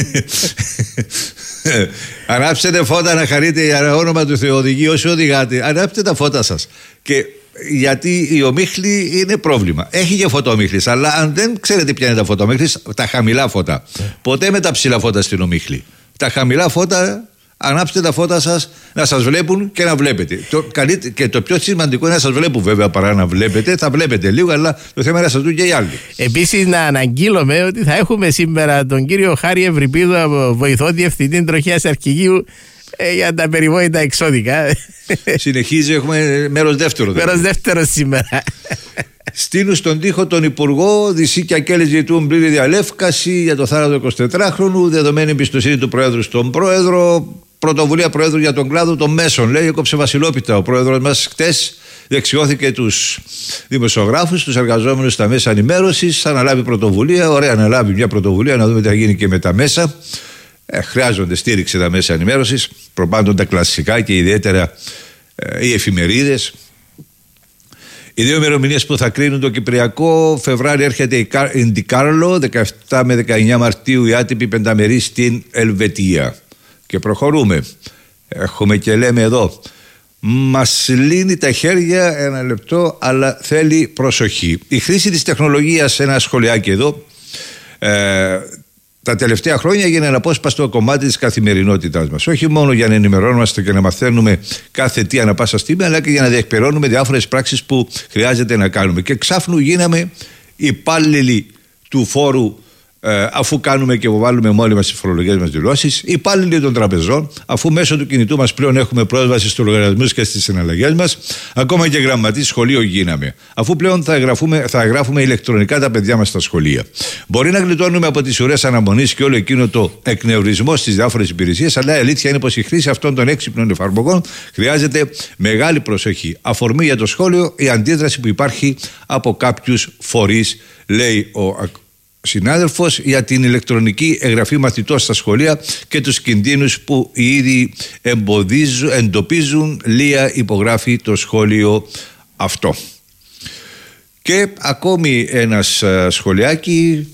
Ανάψετε φώτα να χαρείτε για όνομα του Θεού, οδηγεί όσοι οδηγάτε. Ανάψτε τα φώτα σας. Και γιατί η ομίχλη είναι πρόβλημα. Έχει και φωτόμίχλης, αλλά αν δεν ξέρετε ποια είναι τα φωτόμίχλης, τα χαμηλά φώτα. Ποτέ με τα ψηλά φώτα στην ομίχλη. Τα χαμηλά φώτα, ανάψτε τα φώτα σας να σας βλέπουν και να βλέπετε. Το, και το πιο σημαντικό είναι να σας βλέπουν, βέβαια, παρά να βλέπετε. Θα βλέπετε λίγο, αλλά το θέμα είναι να σας δουν και οι άλλοι. Επίσης, να αναγγείλουμε ότι θα έχουμε σήμερα τον κύριο Χάρη Ευρυπίδου, βοηθό διευθυντή τροχέας αρχηγείου, Ε, για τα περιβόητα εξώδικα. Συνεχίζει, έχουμε μέρος δεύτερο. Μέρος δεύτερο σήμερα. Στείλουν στον τοίχο τον Υπουργό, Δυσί και Ακέλες ζητούν πλήρη διαλεύκαση για το θάνατο εικοσιτετράχρονου, δεδομένη εμπιστοσύνη του Προέδρου στον Πρόεδρο. Πρωτοβουλία Προέδρου για τον κλάδο των μέσων. Λέει, έκοψε βασιλόπιτα. Ο Πρόεδρος μας χτες δεξιώθηκε τους δημοσιογράφους, τους εργαζόμενους στα μέσα ενημέρωσης. Θα αναλάβει πρωτοβουλία. Ωραία, αναλάβει μια πρωτοβουλία, να δούμε τι θα γίνει και με τα μέσα. Ε, χρειάζονται στήριξη τα μέσα ενημέρωσης. Προπάντων τα κλασικά και ιδιαίτερα ε, οι εφημερίδες. Οι δύο ημερομηνίες που θα κρίνουν το Κυπριακό, Φεβράρι έρχεται η Ντικάρλο, δεκαεπτά με δεκαεννιά Μαρτίου η άτυπη πενταμερή στην Ελβετία. Και προχωρούμε. Έχουμε και λέμε εδώ, μας λύνει τα χέρια, ένα λεπτό, αλλά θέλει προσοχή. Η χρήση της τεχνολογίας, ένα σχολιάκι εδώ, ε, τα τελευταία χρόνια έγινε ένα απόσπαστο κομμάτι της καθημερινότητάς μας. Όχι μόνο για να ενημερώνομαστε και να μαθαίνουμε κάθε τι ανα πάσα στιγμή, αλλά και για να διεκπεραιώνουμε διάφορες πράξεις που χρειάζεται να κάνουμε. Και ξάφνου γίναμε υπάλληλοι του φόρου, ε, αφού κάνουμε και βάλουμε μόνοι μας τις φορολογικές μας δηλώσεις, υπάλληλοι των τραπεζών, αφού μέσω του κινητού μας πλέον έχουμε πρόσβαση στους λογαριασμούς και στις συναλλαγές μας, ακόμα και γραμματείς σχολείο γίναμε, αφού πλέον θα, εγγραφούμε, θα εγγράφουμε ηλεκτρονικά τα παιδιά μας στα σχολεία. Μπορεί να γλιτώνουμε από τις ουρές αναμονής και όλο εκείνο το εκνευρισμό στις διάφορες υπηρεσίες, αλλά η αλήθεια είναι πως η χρήση αυτών των έξυπνων εφαρμογών χρειάζεται μεγάλη προσοχή. Αφορμή για το σχόλιο η αντίδραση που υπάρχει από κάποιους φορείς, λέει ο συνάδελφος, για την ηλεκτρονική εγγραφή μαθητών στα σχολεία και τους κινδύνους που οι ίδιοι εντοπίζουν. Λία υπογράφει το σχόλιο αυτό. Και ακόμη ένας σχολιάκι.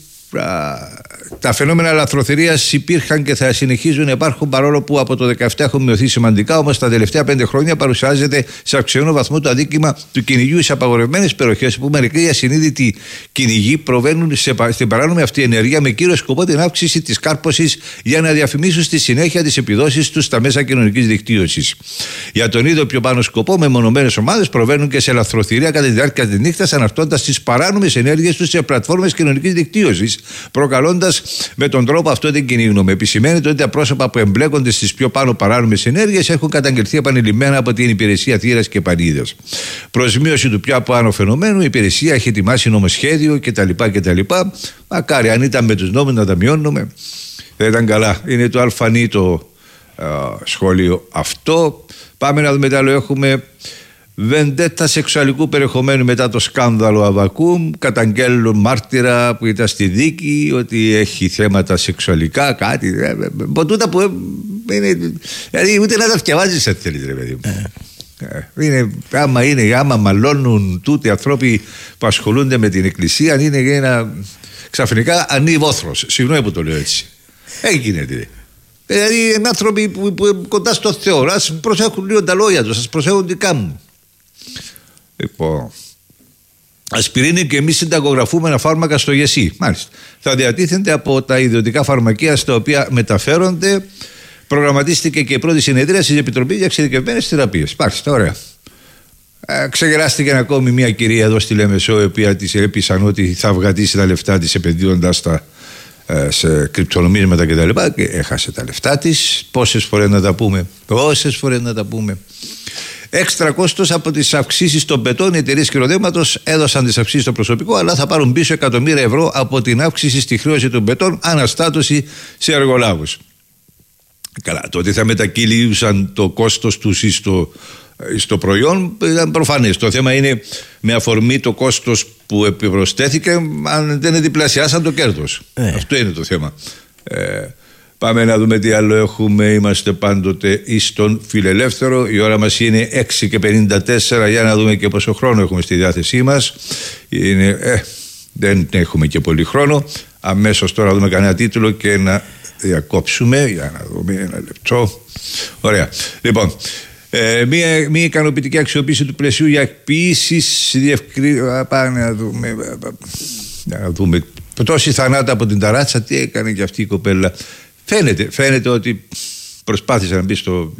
Τα φαινόμενα λαθροθυρίας υπήρχαν και θα συνεχίζουν να υπάρχουν, παρόλο που από το δεκαεπτά έχουν μειωθεί σημαντικά. Όμως τα τελευταία πέντε χρόνια παρουσιάζεται σε αυξημένο βαθμό το αδίκημα του κυνηγιού σε απαγορευμένες περιοχές, που μερικοί ασυνείδητοι κυνηγοί προβαίνουν σε, στην παράνομη αυτή ενέργεια με κύριο σκοπό την αύξηση της κάρπωσης για να διαφημίσουν στη συνέχεια τις επιδόσεις τους στα μέσα κοινωνικής δικτύωσης. Για τον ίδιο πιο πάνω σκοπό, μεμονωμένες ομάδες προβαίνουν και σε λαθροθυρία κατά τη διάρκεια της νύχτας, αναρτώντας τις παράνομες ενέργειες τους σε πλατφόρμες κοινωνικής δικτύωσης, προκαλώντας με τον τρόπο αυτό την κοινή γνώμη. Επισημαίνεται ότι τα πρόσωπα που εμπλέκονται στις πιο πάνω παράνομες ενέργειες έχουν καταγγελθεί επανειλημμένα από την Υπηρεσία Θύρας και Πανίδας. Προς μείωση του πιο πάνω φαινομένου, η υπηρεσία έχει ετοιμάσει νομοσχέδιο κτλ. κτλ. Μακάρι αν ήταν με τους νόμους να τα μειώνουμε, δεν ήταν καλά. Είναι το αλφανή το α, σχόλιο αυτό. Πάμε να δούμε τι άλλο έχουμε. Βεντέτα σεξουαλικού περιεχομένου μετά το σκάνδαλο Αβακούμ. Καταγγέλνουν μάρτυρα που ήταν στη δίκη ότι έχει θέματα σεξουαλικά, κάτι. Ποτούτα που είναι. Δηλαδή ούτε να τα διαβάζεις αν θέλεις, ρε παιδί μου. Είναι, άμα, είναι, άμα μαλώνουν τούτοι άνθρωποι που ασχολούνται με την εκκλησία, είναι ένα ξαφνικά ανήβοθρος. Συγγνώμη που το λέω έτσι. Έγινε δηλαδή. Δηλαδή είναι άνθρωποι που, που κοντά στο Θεό. Ας προσέχουν λίγο τα λόγια τους, ας προσέχουν τι κάνουν. Λοιπόν, ασπιρίνη και εμείς συνταγογραφούμε ένα φάρμακα στο ΓΕΣΥ. Μάλιστα. Θα διατίθενται από τα ιδιωτικά φαρμακεία στα οποία μεταφέρονται. Προγραμματίστηκε και η πρώτη συνεδρία στην Επιτροπή για Εξειδικευμένες Θεραπείες. Μάλιστα, ωραία. Ε, ξεγεράστηκε ακόμη μια κυρία εδώ στη Λέμεσό, η οποία της έπεισαν ότι θα βγατήσει τα λεφτά της επενδύοντας τα ε, σε κρυπτονομίσματα κτλ. Και, και έχασε τα λεφτά της. Πόσες φορές να τα πούμε, πόσες φορές να τα πούμε. Έξτρα κόστος από τις αυξήσεις των πετών. Οι εταιρείες χειροδέματος έδωσαν τις αυξήσεις στο προσωπικό, αλλά θα πάρουν πίσω εκατομμύρια ευρώ από την αύξηση στη χρέωση των πετών, αναστάτωση σε εργολάβους. Καλά, το ότι θα μετακυλίουσαν το κόστος τους στο, στο προϊόν ήταν προφανές. Το θέμα είναι με αφορμή το κόστος που επιπροσθέθηκε, αν δεν διπλασιάσαν το κέρδος. Ε. Αυτό είναι το θέμα. Ε, Πάμε να δούμε τι άλλο έχουμε. Είμαστε πάντοτε εις τον φιλελεύθερο. Η ώρα μας είναι έξι και πενήντα τέσσερα. Για να δούμε και πόσο χρόνο έχουμε στη διάθεσή μας. Είναι, ε, δεν έχουμε και πολύ χρόνο. Αμέσως τώρα δούμε κανένα τίτλο και να διακόψουμε. Για να δούμε ένα λεπτό. Ωραία. Λοιπόν, ε, μία, μία ικανοποιητική αξιοποίηση του πλαισίου για εκποίησεις. Διευκρι... Πάμε να δούμε. Να δούμε. Τόση θανάτα από την ταράτσα. Τι έκανε και αυτή η κοπέλα. Φαίνεται, φαίνεται ότι προσπάθησε να μπει στο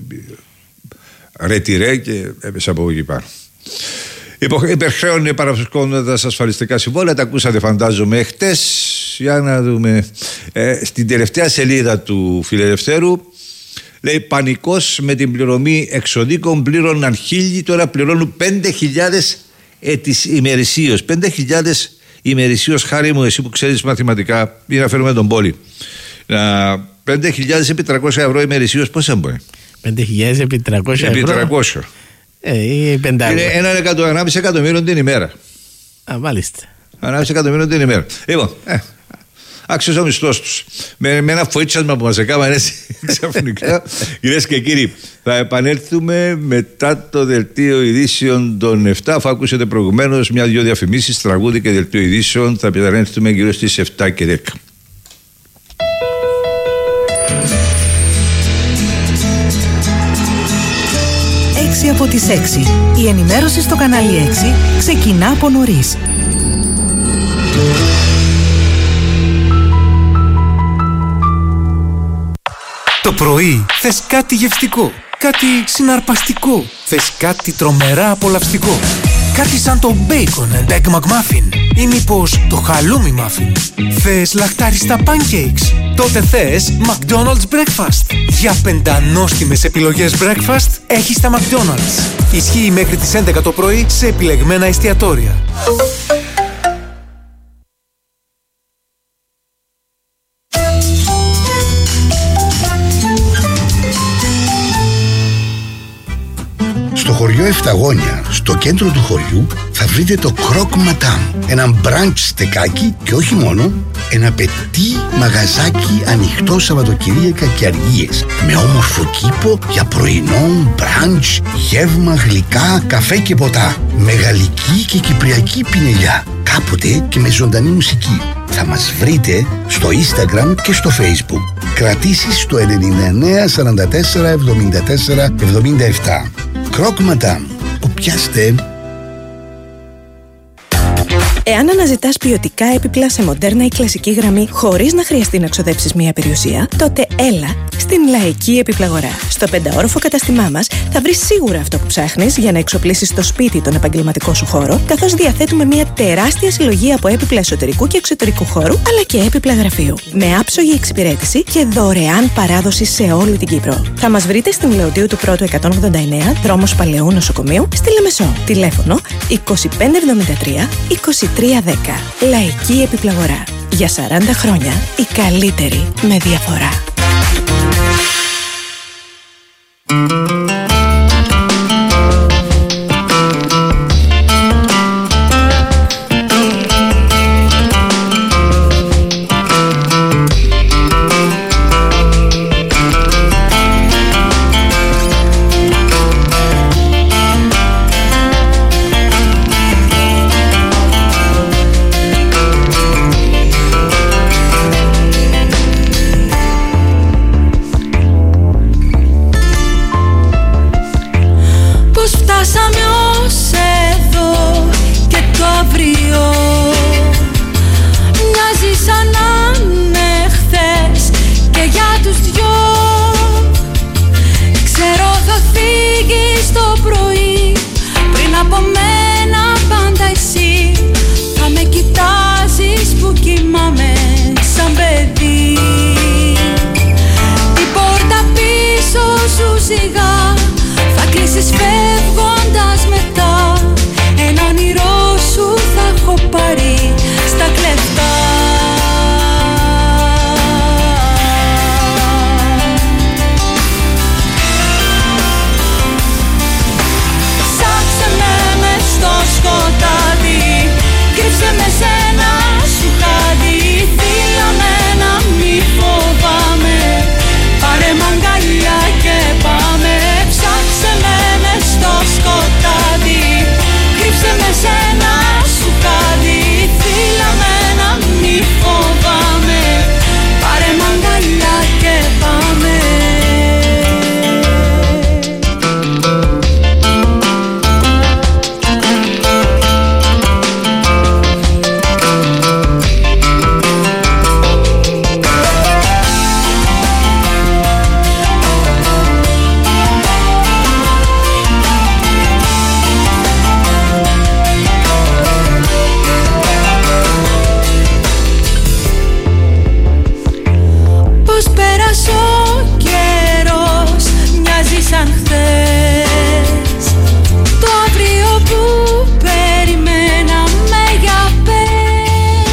ρετυρέ και έπεσε από εκεί πάνω. Υπερχρέωνε παραβρισκόντας ασφαλιστικά συμβόλαια. Τα ακούσατε φαντάζομαι χτες. Για να δούμε. Ε, στην τελευταία σελίδα του Φιλελευθέρου λέει πανικός με την πληρωμή εξοδίκων. Πλήρωναν χίλιοι, τώρα πληρώνουν πέντε χιλιάδες ετησ, ημερησίως, πέντε χιλιάδες ημερησίως, Χάρη μου, εσύ που ξέρεις μαθηματικά, ή να φέρουμε τον Πόλη. πέντε χιλιάδες επί τριακόσια ευρώ ημερησίως, πόσα μπορεί? πέντε χιλιάδες επί τριακόσια ευρώ. Επί τριακόσια. Ε, ή πεντακόσια. Είναι ένα εκατο, ενάμιση εκατομμύριο την ημέρα. Α, μάλιστα. ενάμιση εκατομμύριο την ημέρα. Λοιπόν, ε, άξιος ο μισθός τους. Με, με ένα φοίτσασμα που μας έκαναν έτσι ξαφνικά. Κυρίες και κύριοι, θα επανέλθουμε μετά το δελτίο ειδήσεων των επτά. Αφού ακούσετε προηγουμένως μια-δυο διαφημίσεις, τραγούδι και δελτίο ειδήσεων, θα επανέλθουμε γύρω στις επτά και δέκα. έξι από τις έξι. Η ενημέρωση στο κανάλι έξι ξεκινά από νωρίς. Το πρωί θες κάτι γευστικό, κάτι συναρπαστικό, θες κάτι τρομερά απολαυστικό. Κάτι σαν το bacon and egg McMuffin ή μήπως το χαλούμι muffin. Θες λαχτάριστα pancakes? Τότε θες McDonald's Breakfast. Για πεντανόστιμες επιλογές breakfast έχεις τα McDonald's. Ισχύει μέχρι τις έντεκα το πρωί σε επιλεγμένα εστιατόρια. Στο χωριό Εφταγόνια, στο κέντρο του χωριού, θα βρείτε το Croque Madame, ένα μπραντς στεκάκι και όχι μόνο, ένα πετί μαγαζάκι ανοιχτό Σαββατοκυριακά και αργίες, με όμορφο κήπο για πρωινό, μπραντς, γεύμα, γλυκά, καφέ και ποτά, με γαλλική και κυπριακή πινελιά, κάποτε και με ζωντανή μουσική. Θα μας βρείτε στο Instagram και στο Facebook. Κρατήσεις στο ενενήντα εννέα σαράντα τέσσερα εβδομήντα τέσσερα εβδομήντα επτά. Croque Madame. Κουπιάστε. Εάν αναζητάς ποιοτικά έπιπλα σε μοντέρνα ή κλασική γραμμή χωρίς να χρειαστεί να ξοδέψεις μία περιουσία, τότε έλα στην Λαϊκή Επιπλαγορά. Στο πενταόροφο καταστημά μας θα βρεις σίγουρα αυτό που ψάχνεις για να εξοπλίσεις το σπίτι τον επαγγελματικό σου χώρο, καθώς διαθέτουμε μία τεράστια συλλογή από έπιπλα εσωτερικού και εξωτερικού χώρου, αλλά και έπιπλα γραφείου. Με άψογη εξυπηρέτηση και δωρεάν παράδοση σε όλη την Κύπρο. Θα μας βρείτε στην Λεωδίου του Πρώτου εκατόν ογδόντα εννέα, δρόμος Παλαιού Νοσοκομείου, στη Λεμεσό. Τηλέφωνο είκοσι πέντε εβδομήντα τρία είκοσι τρία δέκα. Λαϊκή Επιπλαγορά. Για σαράντα χρόνια η καλύτερη με διαφορά.